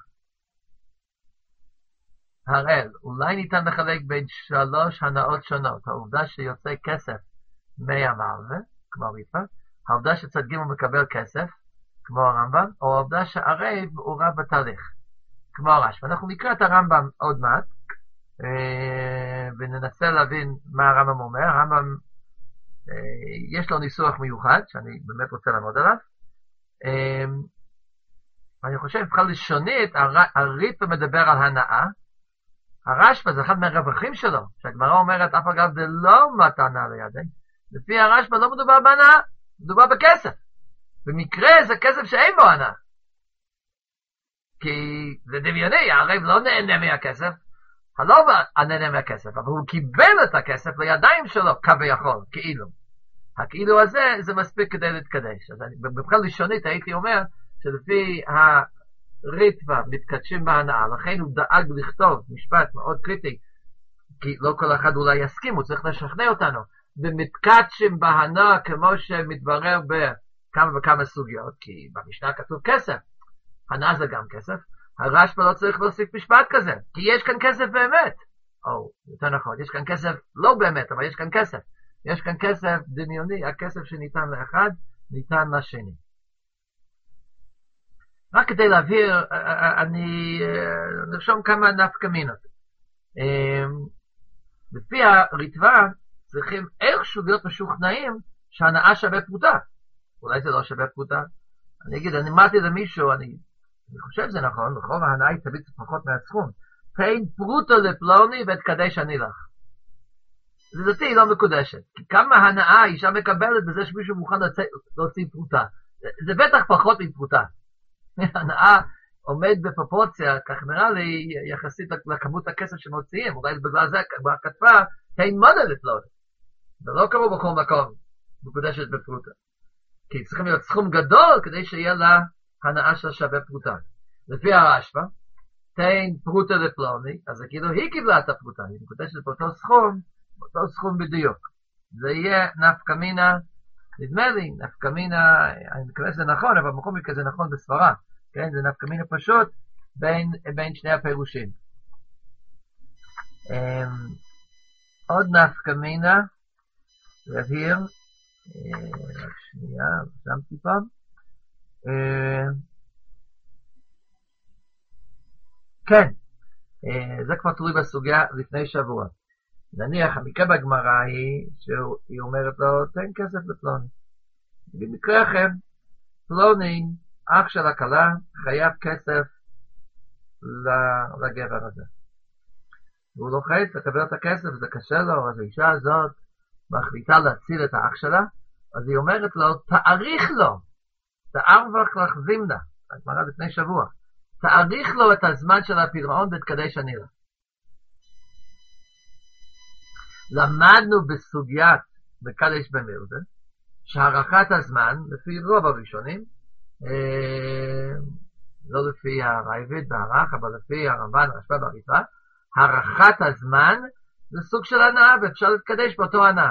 הראל, אולי ניתן לחלק בין שלוש הנאות שונות, העובדה שיוצא כסף מהמלווה, כמו ריפה, העובדה שצד ג' מקבל כסף, כמו הרמב"ם, או העובדה שהערב הוא רב בתהליך. כמו הרשב"א. אנחנו נקרא את הרמב"ם עוד מעט, וננסה להבין מה הרמב"ם אומר. הרמב"ם, יש לו ניסוח מיוחד, שאני באמת רוצה לעמוד עליו. אני חושב, בכלל לשונית, הריטב"א מדבר על הנאה. הרשב"א זה אחד מהרווחים שלו, שהגמרא אומרת, אף אגב זה לא מתנה לידי. לפי הרשב"א לא מדובר בהנאה, מדובר בכסף. במקרה זה כסף שאין בו הנאה. כי זה דמיוני, הערב לא נהנה מהכסף, הלווה נהנה מהכסף, אבל הוא קיבל את הכסף לידיים שלו, כביכול, כאילו. הכאילו הזה, זה מספיק כדי להתקדש. אז אני, בבחינה לשונית הייתי אומר, שלפי הריטב"א מתקדשים בהנאה, לכן הוא דאג לכתוב משפט מאוד קריטי, כי לא כל אחד אולי יסכים, הוא צריך לשכנע אותנו, ומתקדשים בהנאה כמו שמתברר בכמה וכמה סוגיות, כי במשנה כתוב כסף, הנאה זה גם כסף, הרשב"א לא צריך להוסיף משפט כזה, כי יש כאן כסף באמת, או יותר נכון, יש כאן כסף לא באמת, אבל יש כאן כסף, יש כאן כסף דמיוני, הכסף שניתן לאחד, ניתן לשני. רק כדי להבהיר, אני נרשום כמה נפקא מינות. לפי הריטב"א, צריכים איכשהו להיות משוכנעים שהנאה שווה פרוטה. אולי זה לא שווה פרוטה. אני אגיד, אני אמרתי למישהו, אני, אני חושב שזה נכון, רחוב ההנאה היא תמיד פחות מהסכום. תן פרוטה לפלוני ותקדש אני לך. לדעתי היא לא מקודשת. כי כמה הנאה אישה מקבלת בזה שמישהו מוכן להוציא פרוטה. זה, זה בטח פחות מפרוטה. הנאה עומד בפרופורציה, כך נראה לי, יחסית לכמות הכסף שמוציאים. אולי בגלל זה כתבה, תן מונה לפלוני. זה לא קרוב בכל מקום, מקודשת בפרוטה. כי צריכים להיות סכום גדול כדי שיהיה לה הנאה של שווה פרוטה. לפי הרשב"א, תן פרוטה לפלוני, אז כאילו היא קיבלה את הפרוטה, היא מקודשת באותו סכום, באותו סכום בדיוק. זה יהיה נפקא מינה, נדמה לי, נפקא מינה, אני מקווה שזה נכון, אבל במקום כזה נכון בסברה, כן, זה נפקא מינה פשוט בין, בין שני הפירושים. עוד נפקא מינה, להבהיר, רק שנייה, שמתי פעם. כן, זה כבר תלוי בסוגיה לפני שבוע. נניח, המקרה בגמרא היא, שהיא אומרת לו, תן כסף לפלוני. במקרה אחר, פלוני, אח של הכלה, חייב כסף לגבר הזה. והוא לוחץ לקבל את הכסף, זה קשה לו, אז האישה הזאת מחליטה להציל את האח שלה, אז היא אומרת לו, תאריך לו, תארווח לך זימנה, הגמרא לפני שבוע, תאריך לו את הזמן של הפירעון ותקדש אני לה. למדנו בסוגיית מקדש במילדה, שהערכת הזמן, לפי רוב הראשונים, אה, לא לפי הרייבד והערך, אבל לפי הרמב"ן, רשב"א והריטב"א, הערכת הזמן זה סוג של הנאה, ואפשר להתקדש באותו הנאה.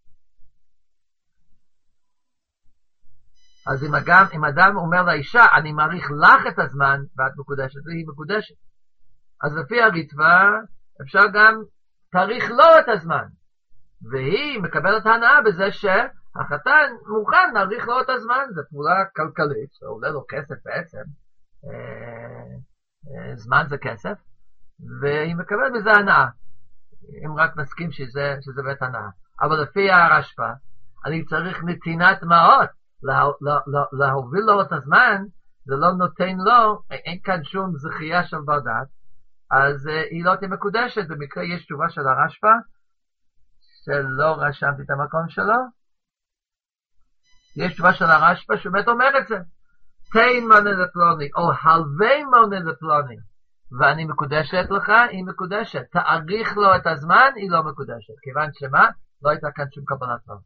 אז אם אדם, אם אדם אומר לאישה, אני מעריך לך את הזמן, ואת מקודשת, והיא מקודשת. אז לפי הריטב"א, אפשר גם תאריך לו את הזמן. והיא מקבלת הנאה בזה שהחתן מוכן להאריך לו את הזמן. זו פעולה כלכלית, שעולה לו כסף בעצם. אה, אה, זמן זה כסף. והיא מקבלת בזה הנאה. אם רק מסכים שזה, שזה בית הנאה. אבל לפי הרשב"א, אני צריך נתינת מעות. לה, לה, לה, להוביל לו את הזמן, זה לא נותן לו, אין כאן שום זכייה של בר-דעת, אז uh, היא לא תהיה מקודשת. במקרה יש תשובה של הרשב"א, שלא רשמתי את המקום שלו, יש תשובה של הרשב"א שבאמת אומר את זה, תן מונה לפלוני, או הלווי מונה לפלוני, ואני מקודשת לך, היא מקודשת, תאריך לו את הזמן, היא לא מקודשת, כיוון שמה? לא הייתה כאן שום קבלת לו.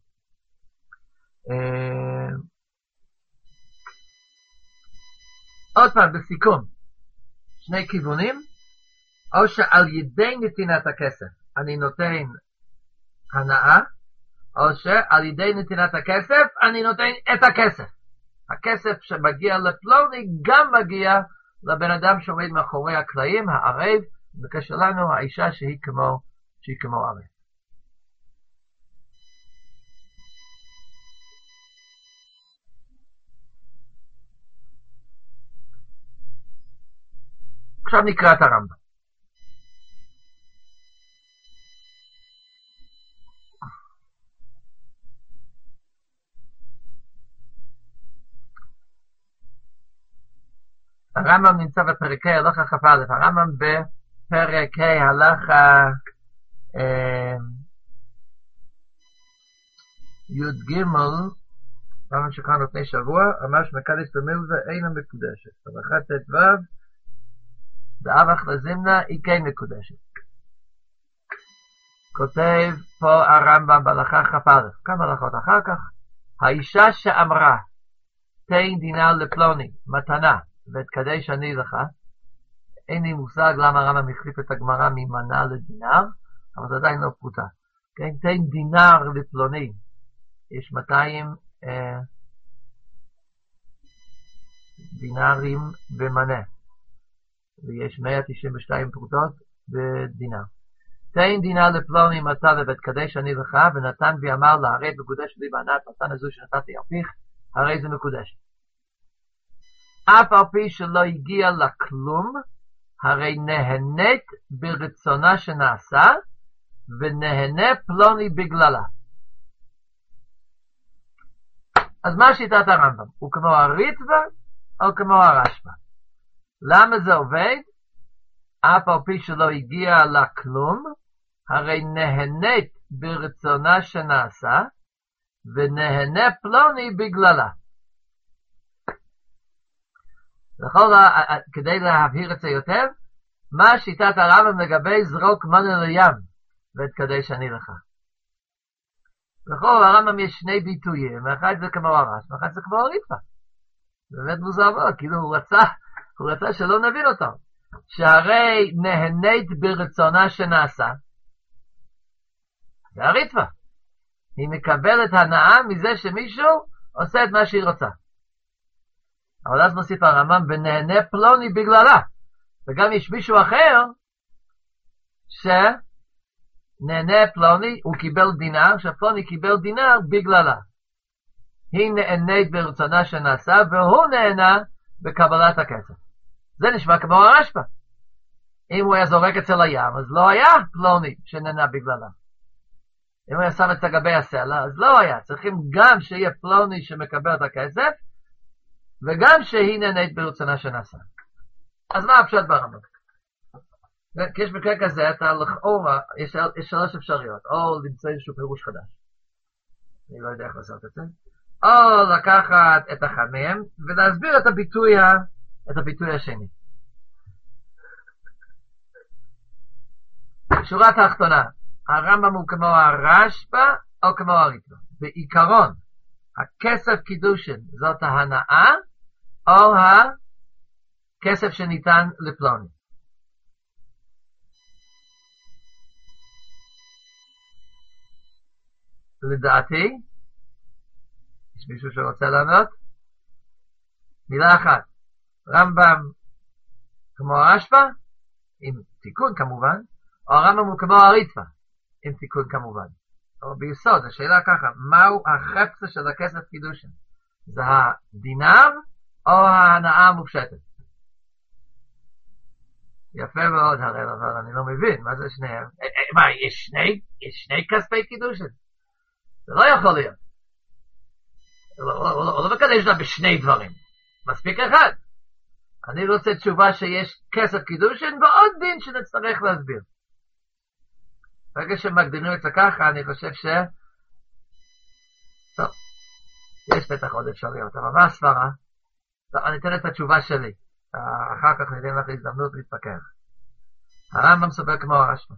עוד פעם, בסיכום, שני כיוונים, או שעל ידי נתינת הכסף אני נותן הנאה, או שעל ידי נתינת הכסף אני נותן את הכסף. הכסף שמגיע לפלוני גם מגיע לבן אדם שעומד מאחורי הקלעים, הערב, בקשר לנו האישה שהיא כמו, שהיא כמו ערב. עכשיו נקרא את הרמב"ם. הרמב"ם נמצא בפרק ה' הלכה כ"א, הרמב"ם בפרק ה' הלכה י"ג, רמב"ם שקראנו לפני שבוע, אמר שמקדש במילדה אינה מקודשת. הלכה ט"ו, דאבך לזימנה היא כן מקודשת. כותב פה הרמב"ם בהלכה כ"א, כמה הלכות אחר כך, האישה שאמרה תן דינר לפלוני מתנה ותקדש אני לך, אין לי מושג למה הרמב"ם החליף את הגמרא ממנה לדינר, אבל זה עדיין לא פרוטה. כן, תן דינר לפלוני, יש מאתיים אה, דינרים במנה, ויש מאה תשעים ושתיים פרוטות בדינר. תן דינר לפלוני מתנה ותקדש אני לך, ונתן ואמר לה, הרי מקודש לי בענת מתנה זו שנתתי על פיך, הרי זה מקודש. אף על פי שלא הגיע לכלום, הרי נהנית ברצונה שנעשה, ונהנה פלוני בגללה. אז מה שיטת הרמב"ם? הוא כמו הריטב"א או כמו הרשב"א? למה זה עובד? אף על פי שלא הגיע לכלום, הרי נהנית ברצונה שנעשה, ונהנה פלוני בגללה. לכל, כדי להבהיר את זה יותר, מה שיטת הרמב"ם לגבי זרוק מונה לים ותקדש אני לך? לכל הרמב"ם יש שני ביטויים, אחד זה כמו הרשב"א, אחד זה כמו הריטב"א. זה באמת מוזר מאוד, כאילו הוא רצה, הוא רצה שלא נבין אותו. שהרי נהנית ברצונה שנעשה, זה הריטב"א. היא מקבלת הנאה מזה שמישהו עושה את מה שהיא רוצה. אבל אז מוסיף הרמב"ם, ונהנה פלוני בגללה. וגם יש מישהו אחר, שנהנה פלוני, הוא קיבל דינר, שפלוני קיבל דינר בגללה. היא נהנית ברצונה שנעשה, והוא נהנה בקבלת הכסף. זה נשמע כמו הרשב"א. אם הוא היה זורק אצל הים, אז לא היה פלוני שנהנה בגללה. אם הוא היה שם את גבי הסלע, אז לא היה. צריכים גם שיהיה פלוני שמקבל את הכסף, וגם שהיא נהנית ברצונה שנעשה. אז מה הפשט ברמב"ם? כי יש מקרה כזה, אתה לכאורה, יש, יש שלוש אפשרויות, או למצוא איזשהו פירוש חדש. אני לא יודע איך לעשות את זה. או לקחת את אחד מהם, ולהסביר את הביטוי, את הביטוי השני. שורה תחתונה, הרמב"ם הוא כמו הרשב"א, או כמו הריטב"א. בעיקרון, הכסף קידושין זאת ההנאה, או הכסף שניתן לפלוני. לדעתי, יש מישהו שרוצה לענות? מילה אחת. רמב"ם כמו הרשב"א, עם תיקון כמובן, או הרמב"ם הוא כמו הריטב"א, עם תיקון כמובן. אבל ביסוד, השאלה ככה, מהו החפצה של הכסף קידושין? זה הדינר או ההנאה המופשטת? יפה מאוד הראל, אבל אני לא מבין, מה זה שניהם? מה, יש שני, יש שני כספי קידושין? זה לא יכול להיות. הוא לא מקדש לה בשני דברים. מספיק אחד. אני רוצה תשובה שיש כסף קידושין ועוד דין שנצטרך להסביר. ברגע שמקדימים את זה ככה, אני חושב ש... טוב, יש בטח עוד אפשריות, אבל מה הסברה? טוב, אני אתן את התשובה שלי. אחר כך ניתן לך הזדמנות להתפקח. הרמב"ם סובר כמו הרשב"א.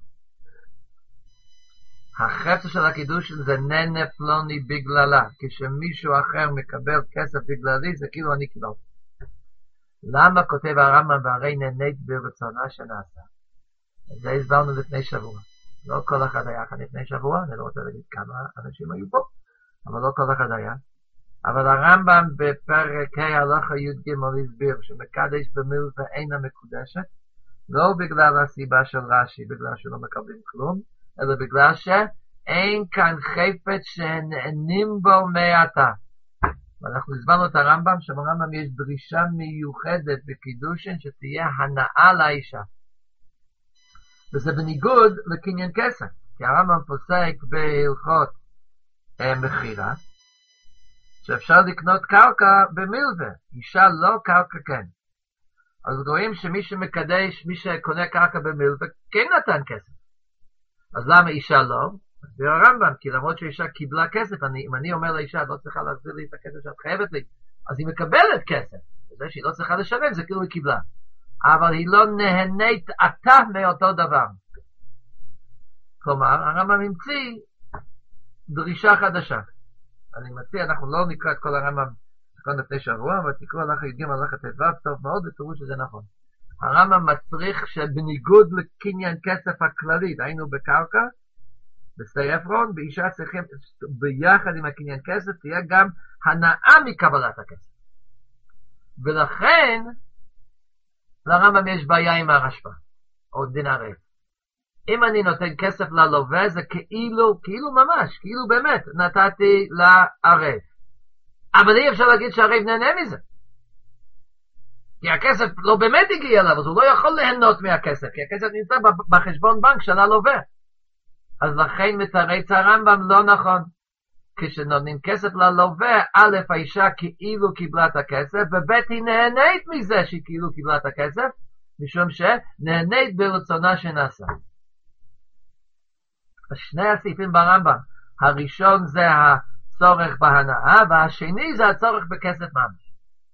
החפצה של הקידושין זה נהנה פלוני בגללה. כשמישהו אחר מקבל כסף בגללי, זה כאילו אני קיבלתי. למה כותב הרמב"ם והרי נהנית ברצונה שנעשה? את זה הסברנו לפני שבוע. לא כל אחד היה כאן לפני שבוע, אני לא רוצה להגיד כמה אנשים היו פה, אבל לא כל אחד היה. אבל הרמב"ם בפרק ה' הלכה י"ג הסביר שמקדש במילתא אינה מקודשת, לא בגלל הסיבה של רש"י, בגלל שלא מקבלים כלום, אלא בגלל שאין כאן חפץ שנהנים בו מעתה. ואנחנו הסברנו את הרמב"ם, שברמב"ם יש דרישה מיוחדת בקידושין שתהיה הנאה לאישה. וזה בניגוד לקניין כסף, כי הרמב"ם פוסק בהלכות אה, מחירה, שאפשר לקנות קרקע במילווה, אישה לא, קרקע כן. אז רואים שמי שמקדש, מי שקונה קרקע במילווה, כן נתן כסף. אז למה אישה לא? מסביר הרמב"ם, כי למרות שאישה קיבלה כסף, אני, אם אני אומר לאישה, את לא צריכה להחזיר לי את הכסף שאת חייבת לי, אז היא מקבלת כסף. זה שהיא לא צריכה לשלם, זה כאילו היא קיבלה. אבל היא לא נהנית עתה מאותו דבר. כלומר, הרמב"ם המציא דרישה חדשה. אני מציע, אנחנו לא נקרא את כל הרמב"ם כאן לפני שבוע, אבל תקראו הלכה י"ג הלכה ט"ו טוב מאוד ותראו שזה נכון. הרמב"ם מצריך שבניגוד לקניין כסף הכללית, היינו בקרקע, בשדה עפרון, באישה צריכים ביחד עם הקניין כסף, תהיה גם הנאה מקבלת הכסף. ולכן, לרמב"ם יש בעיה עם הרשב"א, או דין ערב. אם אני נותן כסף ללווה, זה כאילו, כאילו ממש, כאילו באמת, נתתי לערב. אבל אי אפשר להגיד שהערב נהנה מזה. כי הכסף לא באמת הגיע אליו, אז הוא לא יכול ליהנות מהכסף, כי הכסף נמצא בחשבון בנק של הלווה. אז לכן מתרץ הרמב"ם לא נכון. כשנותנים כסף ללווה, א', האישה כאילו קיבלה את הכסף, וב' היא נהנית מזה שהיא כאילו קיבלה את הכסף, משום שנהנית ברצונה שנעשה. שני הסעיפים ברמב"ם, הראשון זה הצורך בהנאה, והשני זה הצורך בכסף ממש.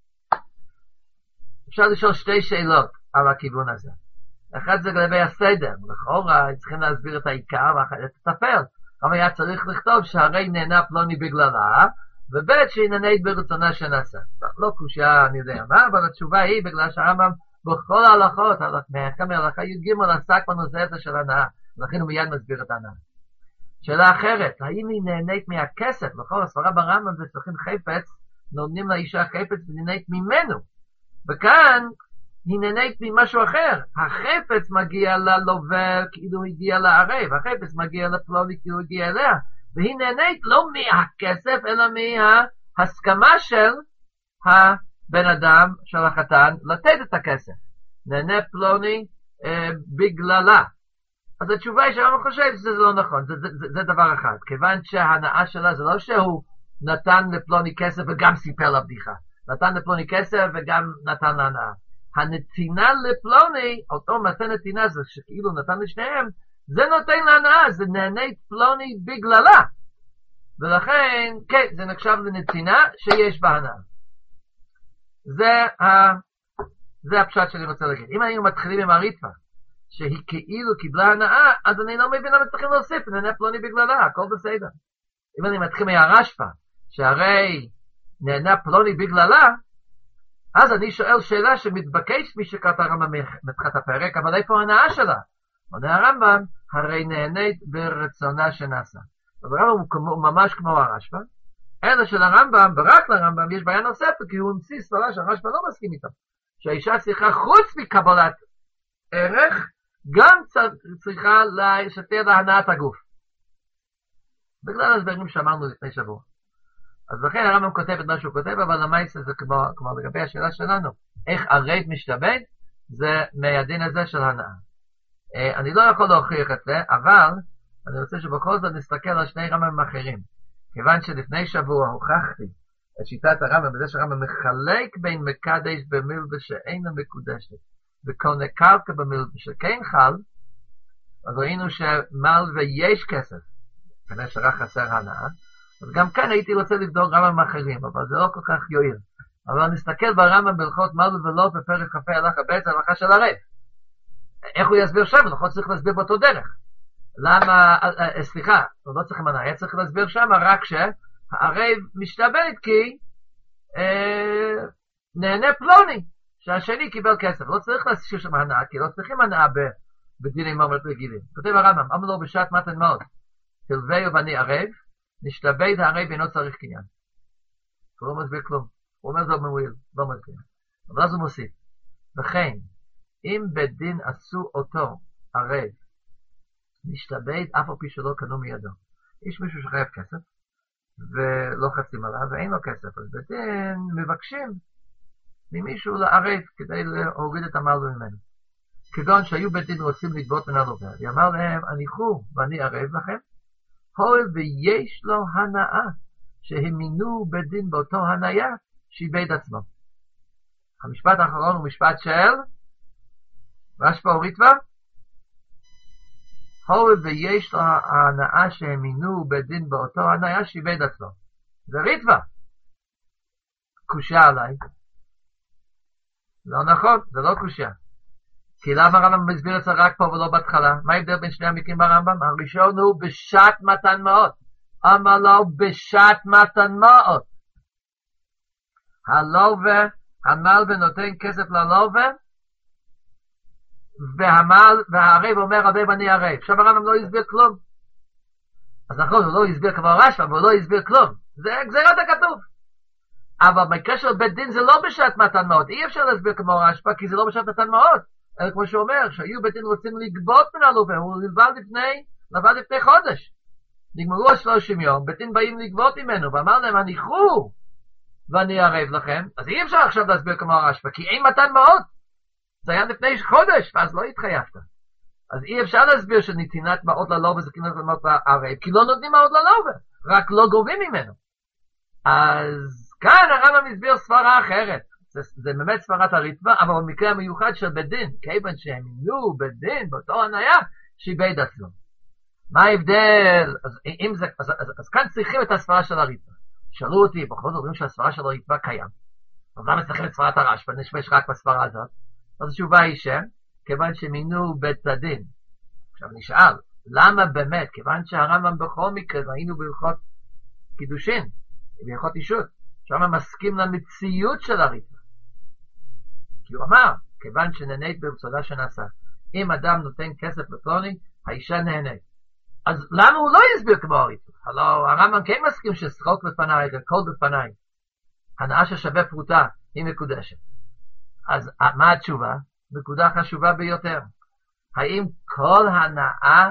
אפשר לשאול שתי שאלות על הכיוון הזה. אחד זה לגבי הסדר, לכאורה צריכים להסביר את העיקר ואחרת תטפל, אבל היה צריך לכתוב שהרי נהנה פלוני בגללה, וב' שהיא נהנית ברצונה שנעשה. לא קושיה אני יודע מה, אבל התשובה היא בגלל שהרמב"ם בכל ההלכות, מהלכה י"ג עסק בנושא הזה של הנאה, לכן הוא מיד מסביר את הנאה. שאלה אחרת, האם היא נהנית מהכסף? לכל הסברה ברמב"ם זה צריכים חפץ, נותנים לאישה חפץ ונהנית ממנו. וכאן היא נהנית ממשהו אחר. החפץ מגיע ללווה כאילו הגיע לערב, החפץ מגיע לפלוני כאילו הגיע אליה, והיא נהנית לא מהכסף אלא מההסכמה של הבן אדם, של החתן, לתת את הכסף. נהנה פלוני אה, בגללה. אז התשובה היא שאני חושב שזה לא נכון, זה, זה, זה, זה דבר אחד. כיוון שההנאה שלה זה לא שהוא נתן לפלוני כסף וגם סיפר לבדיחה. נתן לפלוני כסף וגם נתן להנאה. הנתינה לפלוני, אותו מתן נתינה זה שכאילו נתן לשניהם, זה נותן להנאה, זה נהנית פלוני בגללה. ולכן, כן, זה נחשב לנתינה שיש בה הנאה. זה, ה... זה הפשט שאני רוצה להגיד. אם היינו מתחילים עם הריטב"א, שהיא כאילו קיבלה הנאה, אז אני לא מבין למה צריכים להוסיף, נהנה פלוני בגללה, הכל בסדר. אם אני מתחיל מהרשב"א, שהרי נהנה פלוני בגללה, אז אני שואל שאלה שמתבקש מי שקראת הרמב"ם מתחת הפרק, אבל איפה ההנאה שלה? עונה הרמב"ם, הרי נהנית ברצונה שנעשה. הרמב"ם הוא ממש כמו הרשב"א, אלא שלרמב"ם, ורק לרמב"ם, יש בעיה נוספת, כי הוא המציא סברה שהרשב"א לא מסכים איתה. שהאישה צריכה חוץ מקבלת ערך, גם צריכה לשתר להנאת הגוף. בגלל הסברים שאמרנו לפני שבוע. אז לכן הרמב"ם כותב את מה שהוא כותב, אבל למעשה זה כמו, כמו לגבי השאלה שלנו, איך ערב משתבד, זה מהדין הזה של הנאה. אני לא יכול להוכיח את זה, אבל אני רוצה שבכל זאת נסתכל על שני רמב"מים אחרים. כיוון שלפני שבוע הוכחתי את שיטת הרמב"ם, בזה שהרמב"ם מחלק בין מקדש במילתא שאינה מקודשת, וקונה קרקע במילתא שכן חל, אז ראינו שמלווה יש כסף, כנראה שרק חסר הנאה, אז גם כאן הייתי רוצה לבדוק רמב"מים אחרים, אבל זה לא כל כך יועיל. אבל נסתכל ברמב"ם בהלכות מלווה ולא בפרק כ"ה הלכה ב' הלכה של ערב. איך הוא יסביר שם? נכון צריך להסביר באותו דרך. למה, סליחה, הוא לא צריך מנה, היה צריך להסביר שם רק שהערב משתבד כי אה, נהנה פלוני, שהשני קיבל כסף. לא צריך להסביר שם הנאה, כי לא צריכים הנאה בדינים מאוד רגילים. כותב הרמב"ם, אמר לו בשעת מתן מאוד, תלווה ובני ערב, נשתבד הערב אינו צריך קניין. הוא לא מסביר כלום. הוא אומר זה מועיל, לא מסביר. אבל אז הוא מוסיף, וכן, אם בדין עשו אותו ערב, משתבד אף על פי שלא קנו מידו. יש מישהו שחייב כסף, ולא חצים עליו, ואין לו כסף, אז בדין מבקשים ממישהו לערב, כדי להוריד את המלווה ממנו. כגון שהיו בדין רוצים לגבות מן הלווה, ואמר להם, הניחו ואני ערב לכם, הואיל ויש לו הנאה, שהמינו בדין באותו הנאה, שאיבד עצמו. המשפט האחרון הוא משפט של רשב"א וריטב"א, הואיל ויש לו ההנאה שהאמינו בדין באותו הנאה שאיבד עצמו. זה ריטב"א. קושיה עליי. לא נכון, זה לא קושיה. כי למה הרמב"ם מסביר את זה רק פה ולא בהתחלה? מה ההבדל בין שני המקרים ברמב"ם? הראשון הוא בשעת מתן מעות. אמר לו בשעת מתן מעות. הלווה, המלווה נותן כסף ללווה, והמל, והערב אומר ערב אני ערב. עכשיו הרמב"ם לא הסביר כלום. אז נכון, הוא לא הסביר כמו רשב"א, אבל הוא לא הסביר כלום. זה גזירת הכתוב. אבל במקרה של בית דין זה לא בשעת מתן מעות. אי אפשר להסביר כמו רשב"א, כי זה לא בשעת מתן מעות. אלא כמו שהוא אומר, שהיו בית דין רוצים לגבות מן הלווה, הוא לבד לפני, לבד לפני חודש. נגמרו השלושים יום, בית דין באים לגבות ממנו, ואמר להם, הניחו ואני ערב לכם. אז אי אפשר עכשיו להסביר כמו רשב"א, כי אין מתן מעות. זה היה לפני חודש, ואז לא התחייבת. אז אי אפשר להסביר שנתינת מעות ללווה זה כאילו מעות לערב, כי לא נותנים מעות ללווה, רק לא גובים ממנו. אז כאן הרמב"ם מסביר סברה אחרת. זה, זה באמת סברת הריטב"א, אבל במקרה המיוחד של בית דין, כיוון שהם מינו בית דין באותו הניה, שאיבד עצמו. מה ההבדל? אז, אם זה, אז, אז, אז כאן צריכים את הסברה של הריטב"א. שאלו אותי, בכל זאת אומרים שהסברה של הריטב"א קיים. אז למה צריכים את סברת הרשב"א? נשמש רק בסברה הזאת. אז התשובה היא שכיוון שמינו בית הדין. עכשיו נשאל, למה באמת? כיוון שהרמב"ם בכל מקרה, ראינו בהלכות קידושין, בהלכות אישות, שם מסכים למציאות של הריטב"א. כי הוא אמר, כיוון שנהנית ברצונה שנעשה, אם אדם נותן כסף לפלוני, האישה נהנית. אז למה הוא לא יסביר כמו הריטב"א? הלוא הרמב"ם כן מסכים ששחוק בפניי, הכל בפניי. הנאה ששווה פרוטה היא מקודשת. אז מה התשובה? נקודה חשובה ביותר. האם כל הנאה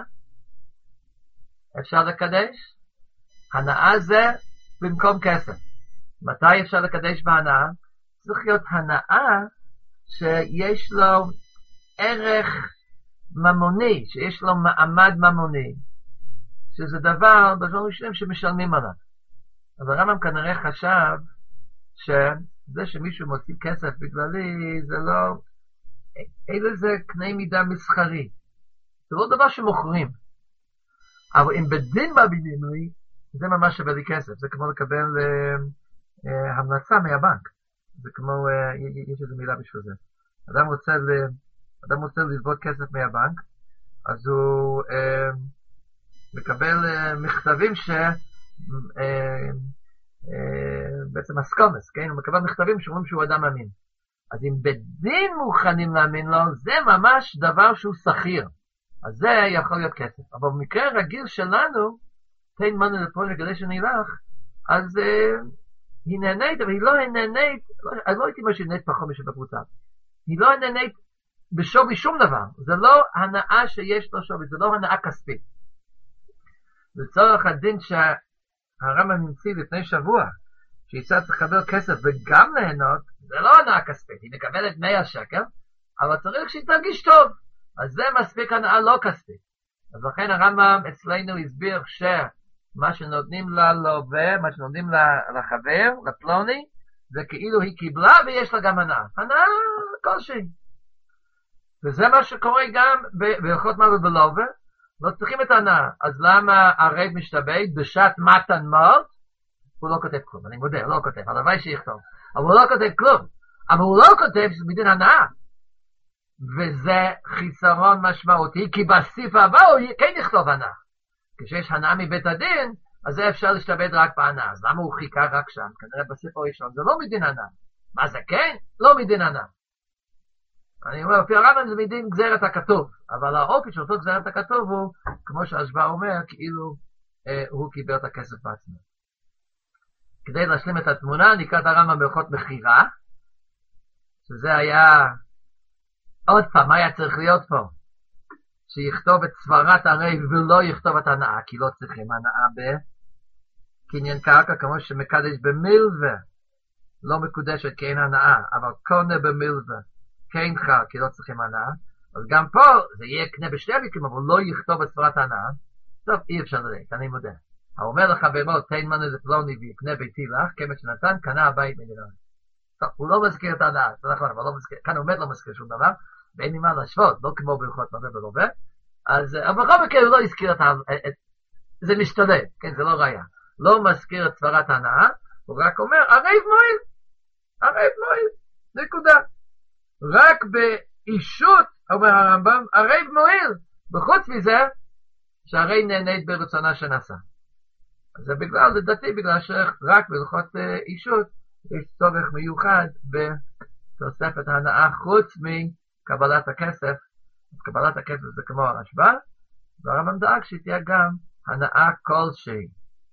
אפשר לקדש? הנאה זה במקום כסף. מתי אפשר לקדש בהנאה? צריך להיות הנאה שיש לו ערך ממוני, שיש לו מעמד ממוני, שזה דבר, דבר ראשון שמשלמים עליו. אז הרמב"ם כנראה חשב שזה שמישהו מוציא כסף בגללי, זה לא, אין לזה קנה מידה מסחרי. זה לא דבר שמוכרים. אבל אם בדין בבינוי, זה ממש שווה לי כסף. זה כמו לקבל uh, uh, המלצה מהבנק. זה כמו, uh, יש איזו מילה בשביל זה. אדם רוצה, ל, אדם רוצה ללוות כסף מהבנק, אז הוא uh, מקבל uh, מכתבים ש, אה, אה, בעצם אסקומס, כן? הוא מקבל מכתבים שאומרים שהוא אדם אמין. אז אם בדין מוכנים להאמין לו, זה ממש דבר שהוא שכיר. אז זה יכול להיות כסף. אבל במקרה רגיל שלנו, תן מנו לפרוני כדי שנלך, אז אה, היא נהנית, אבל היא לא נהנית, לא, אני לא הייתי אומר שהיא נהנית פחות משל בקבוצה. היא לא נהנית בשווי שום דבר. זה לא הנאה שיש לו שווי, זה לא הנאה כספית. לצורך הדין שהרמב"ם המציא לפני שבוע, שאישה צריך לקבל כסף וגם ליהנות, זה לא הנאה כספית. היא מקבלת מאה שקל, אבל צריך שהיא תרגיש טוב. אז זה מספיק הנאה לא כספית. אז לכן הרמב"ם אצלנו הסביר שמה שנותנים ללווה, מה שנותנים לחבר, לפלוני, זה כאילו היא קיבלה ויש לה גם הנאה. הנאה כלשהי. וזה מה שקורה גם בהלכות מוות בלווה, לא צריכים את ההנאה. אז למה הרב משתבד בשעת מתן מות? הוא לא כותב כלום, אני מודה, הוא לא כותב, הלוואי שיכתוב. אבל הוא לא כותב כלום. אבל הוא לא כותב שזה מדין הנאה. וזה חיסרון משמעותי, כי בסעיף הבא הוא כן יכתוב הנאה. כשיש הנאה מבית הדין, אז זה אפשר להשתבד רק בהנאה. אז למה הוא חיכה רק שם? כנראה בסעיף הראשון, זה לא מדין הנאה. מה זה כן? לא מדין הנאה. אני אומר, לפי הרמב"ם זה מדין גזרת הכתוב, אבל האופי של אותו גזרת הכתוב הוא, כמו שהשב"ע אומר, כאילו אה, הוא קיבל את הכסף בעצמו. כדי להשלים את התמונה, נקרא את הרמב"ם בהלכות מכירה, שזה היה, עוד פעם, מה היה צריך להיות פה? שיכתוב את סברת הרב ולא יכתוב את הנאה, כי לא צריכים הנאה בקניין קרקע, כמו שמקדש במילווה, לא מקודשת כי אין הנאה, אבל קונה במילווה, כן חר, כי לא צריכים הנאה, אז גם פה זה יהיה קנה בשתי המקרים, אבל לא יכתוב את סברת הנאה. טוב, אי אפשר לדעת, אני מודה. הוא אומר לך במות, תן מנו לפלוני ויקנה ביתי לך, כמת שנתן, קנה הבית מדינה. טוב, הוא לא מזכיר את הנאה, זה נכון, אבל לא מזכיר, כאן הוא באמת לא מזכיר שום דבר, ואין לי מה להשוות, לא כמו בהלכות מוות ולווה, אז, אבל בכל מקרה הוא לא הזכיר את, את, זה משתלב, כן, זה לא ראיה. לא מזכיר את סברת הנאה, הוא רק אומר, הרב מועיל, הרב מועיל, נקודה. רק באישות, אומר הרמב"ם, הרב מועיל, בחוץ מזה, שהרי נהנית ברצונה שנעשה. אז זה בגלל, לדעתי, בגלל שרק בהלכות אישות, יש צורך מיוחד בתוספת הנאה חוץ מקבלת הכסף. קבלת הכסף זה כמו הרשב"א, והרמב"ם דאג שתהיה גם הנאה כלשהי.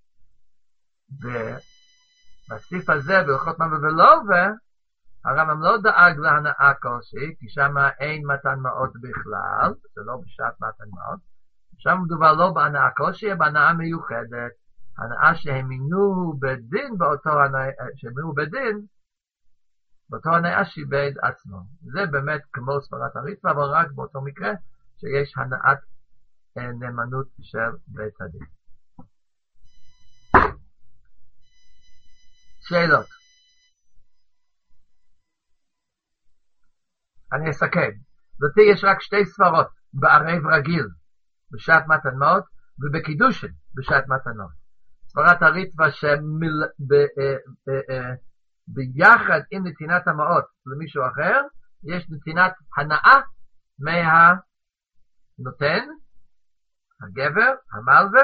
ובסעיף הזה, בהלכות מוות ולווה, הרמב"ם לא דאג להנאה כלשהי, כי שם אין מתן מעות בכלל, זה לא בשעת מתן מעות. שם מדובר לא בהנאה כלשהי, בהנאה מיוחדת. הנאה שהם מינו בדין באותו הנאה, שהם מינו בדין, באותו הנאה שיבד עצמו. זה באמת כמו סברת הריטב"א, אבל רק באותו מקרה שיש הנאת נאמנות של בית הדין. שאלות. אני אסכם. לדעתי יש רק שתי סברות, בערב רגיל, בשעת מתנות, ובקידושין, בשעת מתנות. סברת הריטב"א שביחד עם נתינת המעות למישהו אחר, יש נתינת הנאה מהנותן, הגבר, המלווה,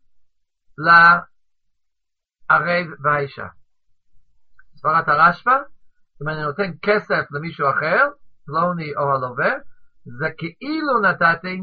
לערב והאישה. סברת הרשב"א, אם אני נותן כסף למישהו אחר, פלוני או הלווה, זה כאילו נתתי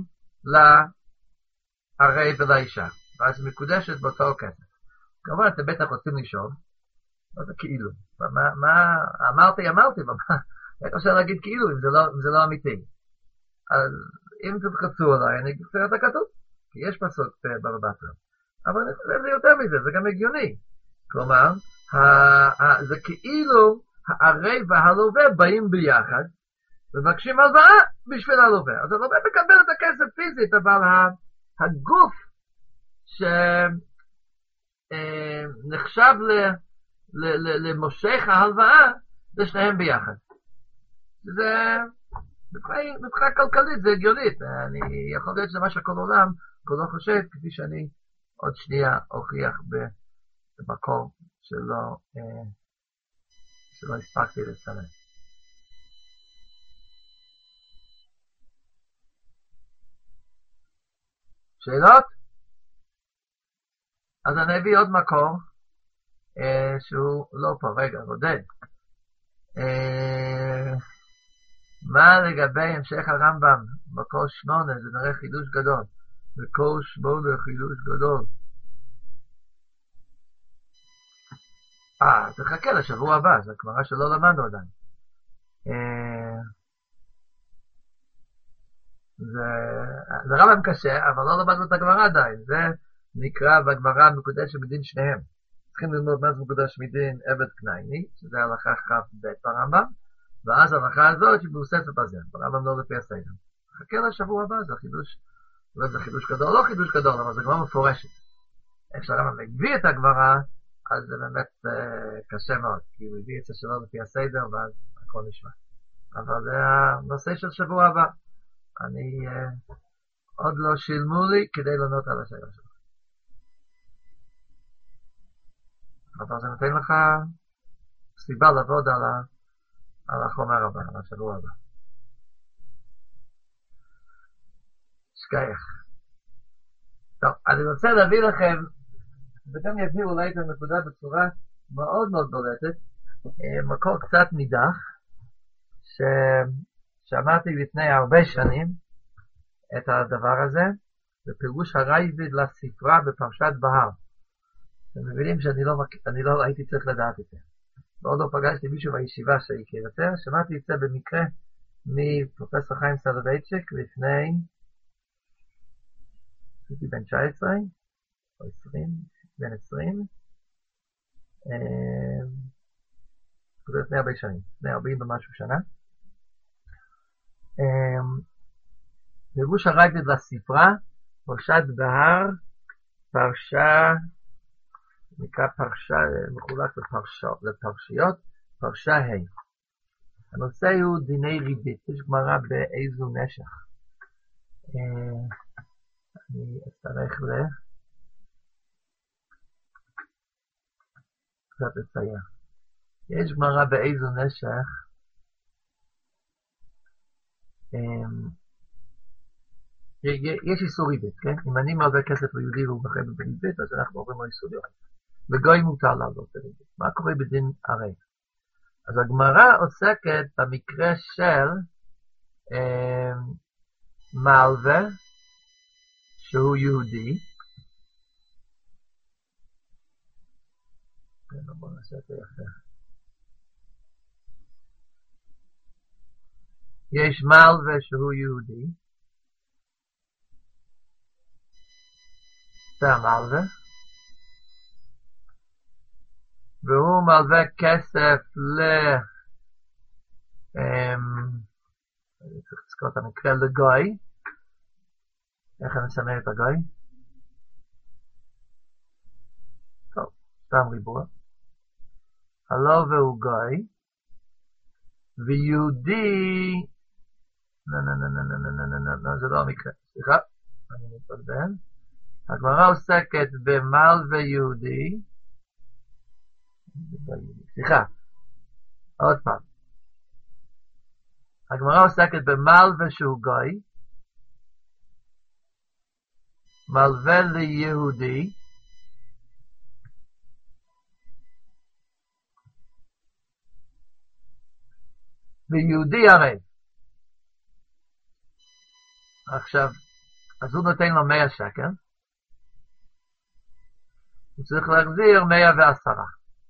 לערב ולאישה. ואז מקודשת באותו כסף. כמובן, אתם בטח רוצים לשאול, מה זה כאילו? מה, מה, אמרתי, אמרתי, מה, איך אפשר להגיד כאילו, אם זה לא, אם זה לא אמיתי? אז אם תלחצו עליי, אני אגיד את הכתוב, כי יש פסוק בבא בתרא. אבל זה יותר מזה, זה גם הגיוני. כלומר, זה כאילו הערב והלווה באים ביחד, ומבקשים הלוואה בשביל הלווה. אז הלווה מקבל את הכסף פיזית, אבל הגוף שנחשב למושך ההלוואה, זה שניהם ביחד. זה, מבחינה כלכלית, זה הגיונית. אני יכול להיות שזה מה שכל עולם, כולו חושב, כפי שאני עוד שנייה אוכיח במקום שלא, שלא הספקתי לצלם. שאלות? אז אני אביא עוד מקור, אה, שהוא לא פה, רגע, עודד. אה, מה לגבי המשך הרמב"ם? מקור שמונה, זה נראה חידוש גדול. מקור שמונה, חידוש גדול. אה, תחכה לשבוע הבא, זה הגמרא שלא למדנו עדיין. אה, זה, זה רמב"ם קשה, אבל לא למדנו את הגמרא עדיין. זה נקרא בגמרא מקודש מדין שניהם. צריכים ללמוד מה זה מקודש מדין עבד כנעני, שזה הלכה כ"ב ברמב"ם, ואז ההלכה הזאת היא מבוססת בזה, ברמב"ם לא לפי הסדר. חכה לשבוע הבא, זה חידוש, לא זה חידוש גדול, לא חידוש גדול, אבל זה גמרא מפורשת. איך שהרמב"ם מביא את הגמרא, אז זה באמת אה, קשה מאוד, כי הוא הביא את זה שלא לפי הסדר, ואז הכל נשמע. אבל זה הנושא של שבוע הבא. אני, אה, עוד לא שילמו לי כדי לענות על השאלה שלך. אבל זה נותן לך סיבה לעבוד על, ה, על החומר הבא, על השבוע הבא. שכייך. טוב, אני רוצה להביא לכם, וגם יביא אולי את הנקודה בצורה מאוד מאוד בולטת, מקור קצת נידח, ששמעתי לפני הרבה שנים את הדבר הזה, בפירוש הרייבד לספרה בפרשת בהר. אתם מבינים שאני לא, אני לא הייתי צריך לדעת את זה. ועוד לא פגשתי מישהו בישיבה שהכיר יותר, שמעתי את זה במקרה מפרופסור חיים סולובייצ'יק לפני, הייתי בן תשע עשרה או עשרים, בן עשרים, זה לפני הרבה שנים, לפני ארבעים ומשהו שנה. פירוש הרייבד לספרה, פרשת בהר, פרשה, נקרא פרשה, מחולק לפרשות, לפרשיות, פרשה ה'. הנושא הוא דיני ריבית, יש גמרא באיזו נשך. אני אצטרך ל... קצת לצייר. יש גמרא באיזו נשך, יש איסור ריבית, כן? אם אני מעביר כסף ליהודי והוא בחר בריבית, אז אנחנו עוברים על איסור ריבית. וגוי מותר לעלות בריבית. מה קורה בדין ערב? אז הגמרא עוסקת במקרה של אה, מלווה, שהוא יהודי. בואו נעשה את זה יפה. יש מלווה שהוא יהודי. זה המלווה. והוא מלווה כסף ל... אני צריך לזכור את המקרה לגוי. איך אני אסמל את הגוי? טוב, סתם ריבוע. הלווה הוא גוי. ויהודי... לא, לא, לא, לא, לא, לא, לא, לא, זה לא המקרה. סליחה, אני מתבלבל. הגמרא עוסקת במלווה יהודי. סליחה, עוד פעם. הגמרא עוסקת במלווה שהוא גוי, מלווה ליהודי, ויהודי ערב. עכשיו, אז הוא נותן לו מאה שקל, הוא צריך להחזיר מאה ועשרה.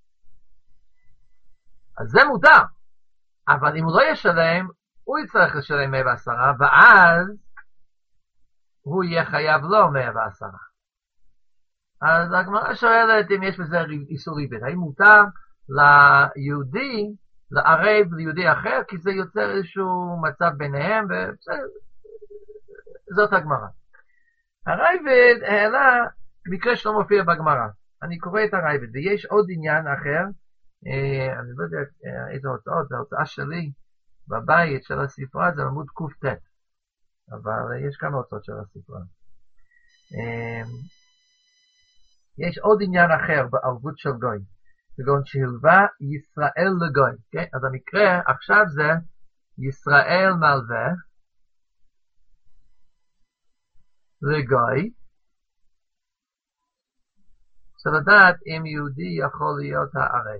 אז זה מותר, אבל אם הוא לא ישלם, הוא יצטרך לשלם מאה ועשרה, ואז הוא יהיה חייב לו מאה ועשרה. אז הגמרא שואלת אם יש בזה איסור ריבית, האם מותר ליהודי לערב ליהודי אחר, כי זה יוצר איזשהו מצב ביניהם, וזאת הגמרא. הרייבד העלה מקרה שלא מופיע בגמרא. אני קורא את הרייבד, ויש עוד עניין אחר, אה, אני לא יודע אה, איזה הוצאות, זה ההוצאה שלי בבית של הספרה, זה עמוד ק"ט, אבל אה, יש כמה הוצאות של הספרה. אה, יש עוד עניין אחר בערבות של גוי, כגון שהלווה ישראל לגוי, כן? אז המקרה עכשיו זה ישראל מלווה לגוי, רוצה לדעת אם יהודי יכול להיות הערב.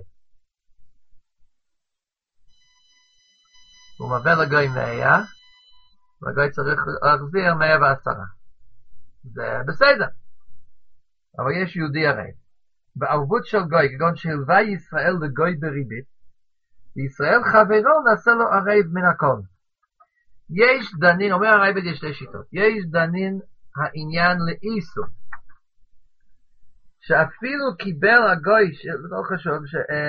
הוא מביא לגוי מאה, והגוי צריך להחזיר מאה ועשרה. זה בסדר. אבל יש יהודי ערב. בערבות של גוי, כגון שהלווה ישראל לגוי בריבית, וישראל חברו נעשה לו ערב מן הכל. יש דנין, אומר הרייבד יש שתי שיטות, יש דנין העניין לאיסו, שאפילו קיבל הגוי, לא חשוב,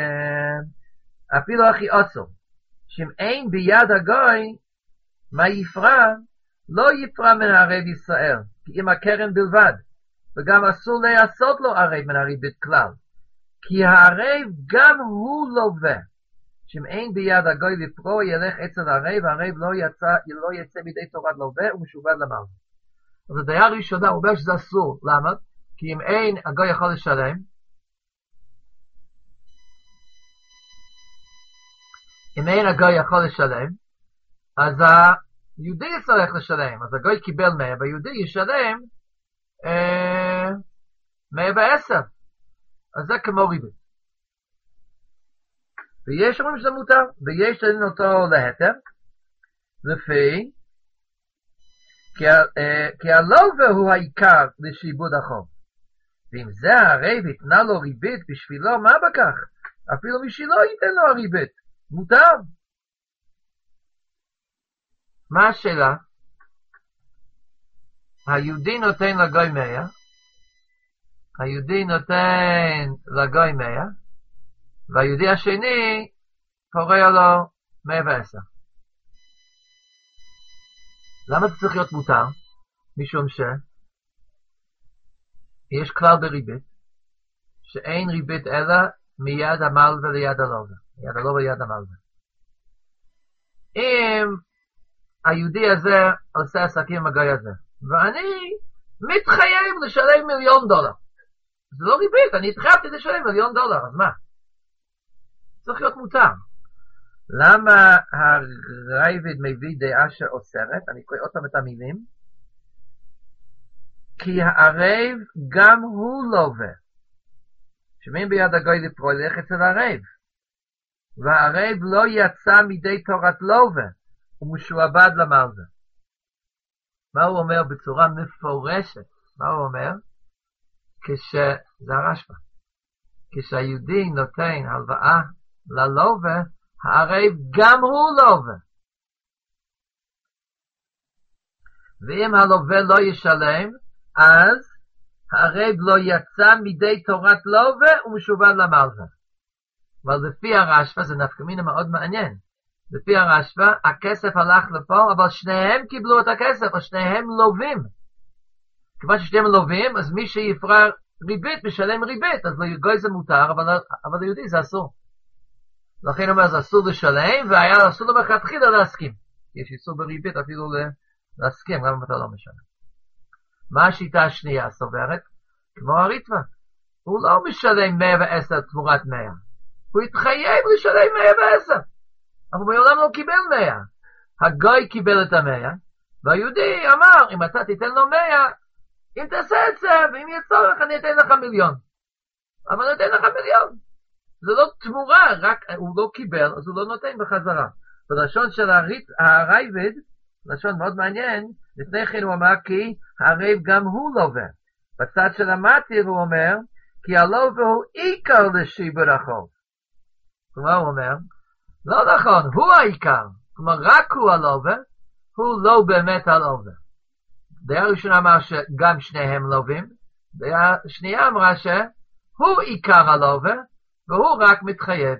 אפילו הכי אסור, שאם אין ביד הגוי, מה יפרע? לא יפרע מן הערב ישראל, כי אם הקרן בלבד, וגם אסור לעשות לו ערב מן הריבית כלל, כי הערב גם הוא לווה, שאם אין ביד הגוי לפרוע ילך אצל הערב, הערב לא יצא, לא יצא מידי תורת לווה ומשובד למעלה. אז הדעה הראשונה אומר שזה אסור, למה? כי אם אין הגוי יכול לשלם, אם אין הגוי יכול לשלם, אז היהודי יצטרך לשלם, אז הגוי קיבל מאה, והיהודי ישלם אה, מאה ועשר, אז זה כמו ריבית. ויש אומרים שזה מותר, ויש לדין אותו להיתר, לפי, כי, אה, כי הלווה הוא העיקר לשיבוד החוב. ואם זה הרב יתנה לו ריבית בשבילו, מה בכך? אפילו משלו ייתן לו הריבית. מותר. מה השאלה? היהודי נותן לגוי מאה, היהודי נותן לגוי מאה, והיהודי השני קורא לו מאה ועשר. למה זה צריך להיות מותר? משום ש יש כלל בריבית, שאין ריבית אלא מיד המלווה ליד הלווה, מיד הלווה ליד המלווה. אם היהודי הזה עושה עסקים עם הגוי הזה, ואני מתחייב לשלם מיליון דולר, זה לא ריבית, אני התחייבתי לשלם מיליון דולר, אז מה? צריך להיות מותר. למה הרייבד מביא דעה שאוסרת? אני קורא אותם את המילים. כי הערב גם הוא לווה. שמין ביד הגוי לפרוע ילך אצל הרב. והערב לא יצא מידי תורת לווה, הוא משועבד למלווה. מה הוא אומר בצורה מפורשת? מה הוא אומר? כש... זה הרשב"א. כשהיהודי נותן הלוואה ללווה, הערב גם הוא לווה. ואם הלווה לא ישלם, אז הערב לא יצא מידי תורת לווה ומשובד למלווה. אבל לפי הרשב"א, זה נפקא מינה מאוד מעניין. לפי הרשב"א, הכסף הלך לפה, אבל שניהם קיבלו את הכסף, או שניהם לווים. כיוון ששניהם לווים, אז מי שיפרע ריבית משלם ריבית, אז לגוי זה מותר, אבל, אבל ליהודי זה אסור. לכן אומר, זה אסור לשלם, והיה אסור לו בכתחילה להסכים. יש איסור בריבית אפילו להסכים, גם אם אתה לא משלם. מה השיטה השנייה סוברת? כמו הריטב"א. הוא לא משלם מאה ועשר תמורת מאה. הוא התחייב לשלם מאה ועשר. אבל הוא מעולם לא קיבל מאה. הגוי קיבל את המאה, והיהודי אמר, אם אתה תיתן לו מאה, אם תעשה את זה, ואם יהיה צורך, אני אתן לך מיליון. אבל אני אתן לך מיליון. זה לא תמורה, רק הוא לא קיבל, אז הוא לא נותן בחזרה. בלשון של הרייבד, לשון מאוד מעניין, לפני כן הוא אמר כי הרב גם הוא לווה. בצד של המתיר הוא אומר, כי הלווה הוא עיקר לשיבוד החוב. כלומר הוא אומר, לא נכון, הוא העיקר. כלומר רק הוא הלווה, הוא לא באמת הלווה. דעה ראשונה אמר שגם שניהם לווים, דעה שנייה אמרה שהוא עיקר הלווה, והוא רק מתחייב.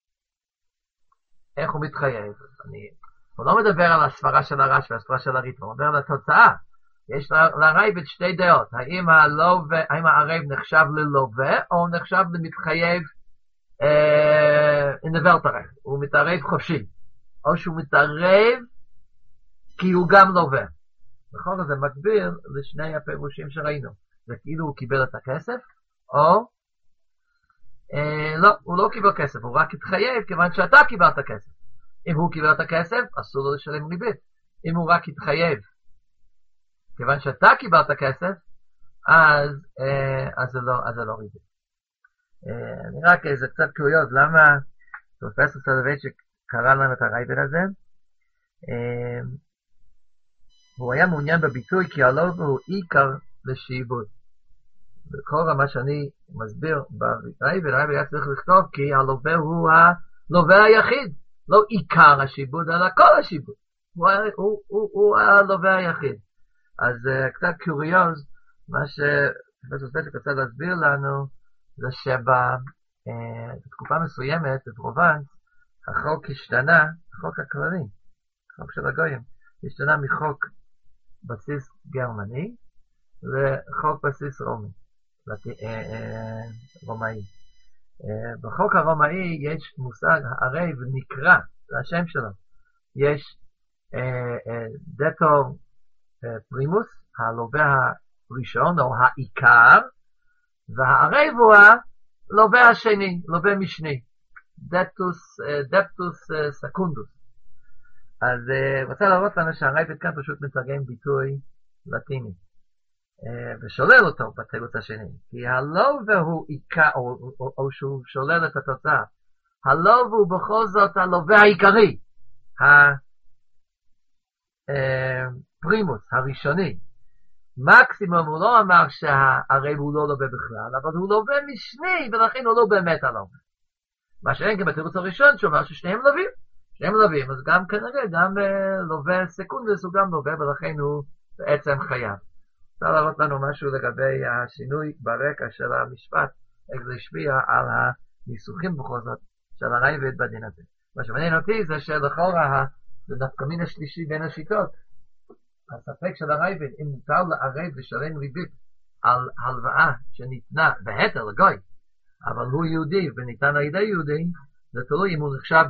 איך הוא מתחייב? אני... הוא לא מדבר על הספרה של הרשב"א, הספרה של הריטב"א, הוא מדבר על התוצאה. יש לרייבד שתי דעות, האם, הלווה, האם הערב נחשב ללווה, או נחשב למתחייב אינוורטרק, הוא מתערב חופשי, או שהוא מתערב כי הוא גם לווה. נכון, זה מקביל לשני הפירושים שראינו. זה כאילו הוא קיבל את הכסף, או אה, לא, הוא לא קיבל כסף, הוא רק התחייב כיוון שאתה קיבלת כסף. אם הוא קיבל את הכסף, אסור לו לשלם ריבית. אם הוא רק התחייב כיוון שאתה קיבלת כסף, אז, אה, אז, זה, לא, אז זה לא ריבית. נראה כאיזה קצת קוריוז, למה פרופסור סולובייצ'יק קרא לנו את הרייבד הזה? הוא היה מעוניין בביטוי כי הלווה הוא עיקר לשיעבוד. בכל מה שאני מסביר ברייבד, הרייבד היה צריך לכתוב כי הלווה הוא הלווה היחיד, לא עיקר השיעבוד, אלא כל השיעבוד. הוא, הוא, הוא, הוא הלווה היחיד. אז uh, קצת קוריוז, מה שפרופסור סולובייצ'יק רוצה להסביר לנו, זה שבתקופה uh, מסוימת, בפרובנס, החוק השתנה, החוק הכללי, החוק של הגויים, השתנה מחוק בסיס גרמני לחוק בסיס רומי, לת... uh, uh, רומאי. Uh, בחוק הרומאי יש מושג, הערב נקרא, זה השם שלו, יש uh, uh, דטור פרימוס, הלווה הראשון או העיקר, והערב הוא הלווה השני, לווה משני, דפטוס, דפטוס סקונדוס. אז רוצה להראות לנו שהרייבד כאן פשוט מתרגם ביטוי לטיני, ושולל אותו בתירוץ השני, כי הלווה הוא עיקר, או, או, או שהוא שולל את התוצאה, הלווה הוא בכל זאת הלווה העיקרי, ה... פרימוס, הראשוני. מקסימום הוא לא אמר שהערב הוא לא לווה בכלל, אבל הוא לווה משני, ולכן הוא לא באמת הלווה. מה שאין כי בתירוץ הראשון, שהוא אמר ששניהם לווים. שניהם לווים, אז גם כנראה, גם לווה סקונדס הוא גם לווה, ולכן הוא בעצם חייב. אפשר להראות לנו משהו לגבי השינוי ברקע של המשפט, איך זה השפיע על הניסוחים בכל זאת של הרייבד בדין הזה. מה שמעניין אותי זה שלכאורה זה דווקא מן השלישי בין השיטות. הספק של הרייבד, אם מותר לערב לשלם ריבית על הלוואה שניתנה בהתר לגוי, אבל הוא יהודי וניתן על ידי יהודי, זה תלוי אם הוא נחשב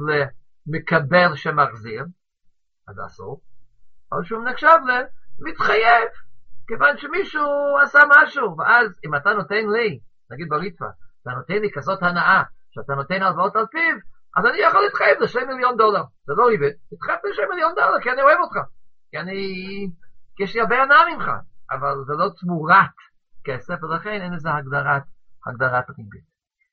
למקבל שמחזיר, אז אסור, או שהוא נחשב למתחייב, כיוון שמישהו עשה משהו, ואז אם אתה נותן לי, נגיד בריטווה, אתה נותן לי כזאת הנאה, שאתה נותן הלוואות על פיו, אז אני יכול להתחייב לשני מיליון דולר. זה לא ריבית, התחייבתי לשני מיליון דולר, כי אני אוהב אותך. כי אני, כי יש לי הרבה הנאה ממך, אבל זה לא תמורת כסף, ולכן אין איזה הגדרת, הגדרת ריבית.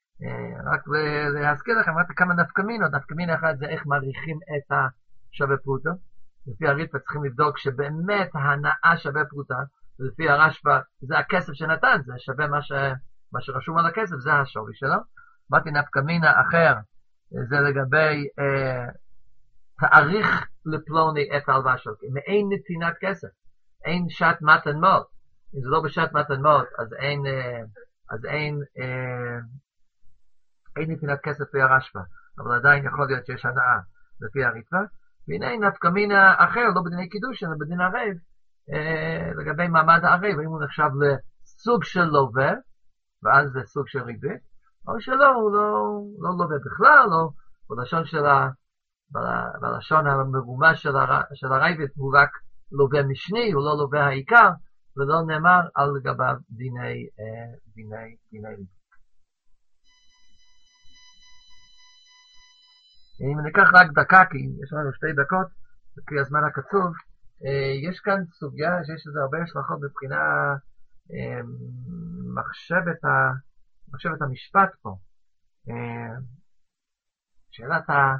רק להזכיר לכם, רק כמה נפקמינות, נפקמינה אחת זה איך מעריכים את השווה פרוטה. לפי הריטווה צריכים לבדוק שבאמת ההנאה שווה פרוטה, ולפי הרשב"א זה הכסף שנתן, זה שווה מה, ש... מה שרשום על הכסף, זה השווי שלו. אמרתי נפקמינה אחר, זה לגבי אה, תאריך לפלוני את ההלוואה שלו, מאין נתינת כסף, אין שעת מתן מות, אם זה לא בשעת מתן מות, אז אין, אה, אז אין, אה, אין נתינת כסף לפי הרשב"א, אבל עדיין יכול להיות שיש הנאה לפי הריטווה, והנה נפקמינה אחר, לא בדיני קידוש, אלא בדין ערב, אה, לגבי מעמד הערב, האם הוא נחשב לסוג של לווה, ואז זה סוג של ריבית, או שלא, הוא לא, לא לווה בכלל, או בלשון של ה... בלשון המרומז של, הר... של הרייבד, הוא רק לווה משני, הוא לא לווה העיקר, ולא נאמר על גביו דיני, דיני, דיני ריבית. אם ניקח רק דקה, כי יש לנו שתי דקות, לפי הזמן הקצוב, יש כאן סוגיה שיש לזה הרבה השלכות מבחינה מחשבת ה... מחשבת המשפט פה. שאלת, ה...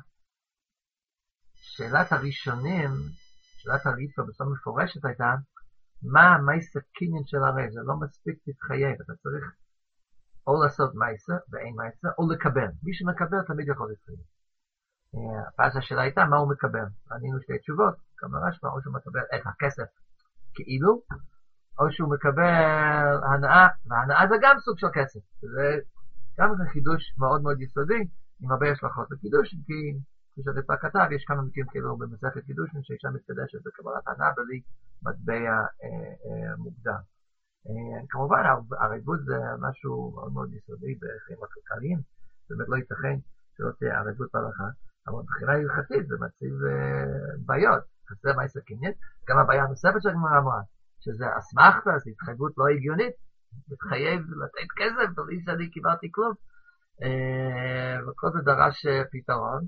שאלת הראשונים, שאלת הריטווה בסוף מפורשת הייתה, מה מייסה קניין של הרב? זה לא מספיק להתחייב, אתה צריך או לעשות מייסה ואין מייסה, או לקבל. מי שמקבל תמיד יכול להתחייב. הפעם השאלה הייתה, מה הוא מקבל? ענינו שתי תשובות, גם לרשב"א, או שהוא מקבל את הכסף כאילו, או שהוא מקבל הנאה, והנאה זה גם סוג של כסף. זה גם חידוש מאוד מאוד יסודי, עם הרבה השלכות לקידוש, כי כפי שהרצפה כתב, יש כמה מקרים כאילו במסכת קידוש, שאישה מתקדשת בקבלת הנאה בלי מטבע אה, אה, מוקדם. אה, כמובן, הרבות זה משהו מאוד מאוד יסודי בחיים הכלכליים, באמת לא ייתכן שלא תהיה הרבות בהלכה, אבל מבחינה הלכתית זה מציב אה, בעיות, חסר מייסה קניין, גם הבעיה הנוספת שהגמרא אמרה, שזה אסמכתא, זו התחייבות לא הגיונית, מתחייב לתת כסף, בלי שאני קיבלתי כלום, וכל זה דרש פתרון,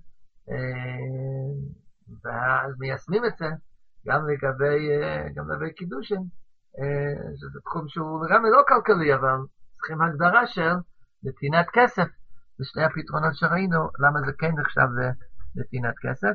ואז מיישמים את זה, גם לגבי, גם לגבי קידושים, שזה תחום שהוא גם לא כלכלי, אבל צריכים הגדרה של נתינת כסף. זה שני הפתרונות שראינו, למה זה כן נחשב לנתינת כסף.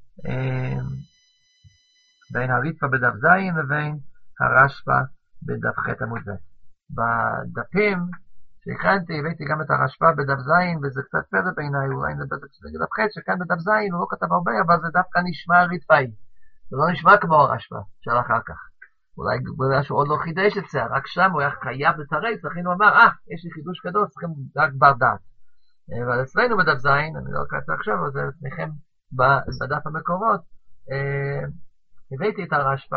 בין הריטב"א בדף זין לבין הרשב"א בדף ח' עמוד ב'. בדפים שהכנתי, הבאתי גם את הרשב"א בדף זין, וזה קצת פלא בעיניי, אולי בדף ח' שכאן בדף זין הוא לא כתב הרבה, אבל זה דווקא נשמע ריטב"אי. זה לא נשמע כמו הרשב"א של אחר כך. אולי בגלל שהוא עוד לא חידש את זה, רק שם הוא היה חייב לתרץ, לכן הוא אמר, אה, יש לי חידוש גדול, צריכים רק בר דעת. אבל אצלנו בדף זין, אני לא קצת עכשיו, אבל זה לפניכם בדף המקורות, הבאתי את הרשב"א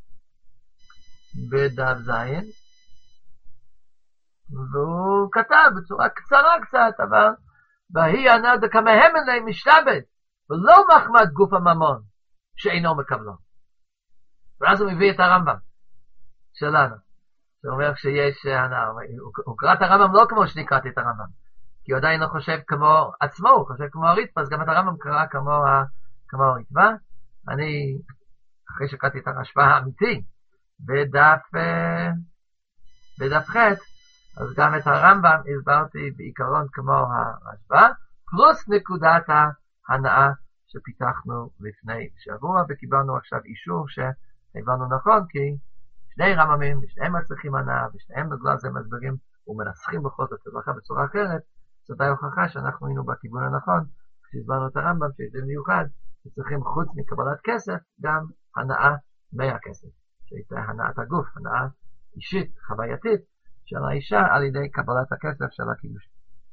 בדף זין, והוא כתב בצורה קצרה קצת, אבל והיא ענה דקמהם אלי משתבט, ולא מחמד גוף הממון שאינו מקבלו. ואז הוא מביא את הרמב"ם שלנו, שאומר שיש הנאה, הוא קרא את הרמב"ם לא כמו שנקראתי את הרמב"ם, כי הוא עדיין לא חושב כמו עצמו, הוא חושב כמו הריטב"א, אז גם את הרמב"ם קרא כמו, כמו הריטב"א. אני, אחרי שקראתי את הרשב"א האמיתי, בדף, בדף ח', אז גם את הרמב"ם הסברתי בעיקרון כמו הרשב"א, פלוס נקודת ההנאה שפיתחנו לפני שבוע, וקיבלנו עכשיו אישור שהבנו נכון, כי שני רמב"מים, ושניהם מצליחים הנאה, ושניהם בגלל זה מסבירים ומנסחים בכל זאת הלכה בצורה אחרת, זאת ההוכחה שאנחנו היינו בכיוון הנכון, כשהסברנו את הרמב"ם, שזה מיוחד, שצריכים חוץ מקבלת כסף, גם הנאה מהכסף, שהייתה הנאת הגוף, הנאה אישית, חווייתית, של האישה על ידי קבלת הכסף של הקידוש.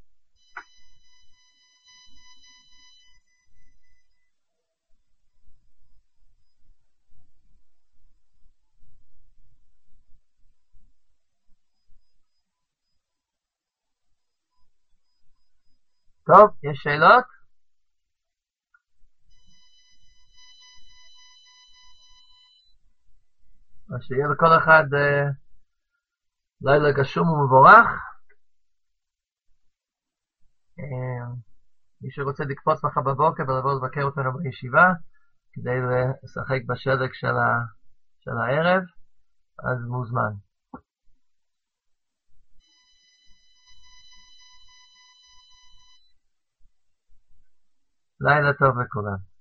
טוב, יש שאלות? אז שיהיה לכל אחד אה, לילה גשום ומבורך. אה, מי שרוצה לקפוץ מחר בבוקר ולבוא לבקר אותנו בישיבה, כדי לשחק בשלג של, ה, של הערב, אז מוזמן. לילה טוב לכולם.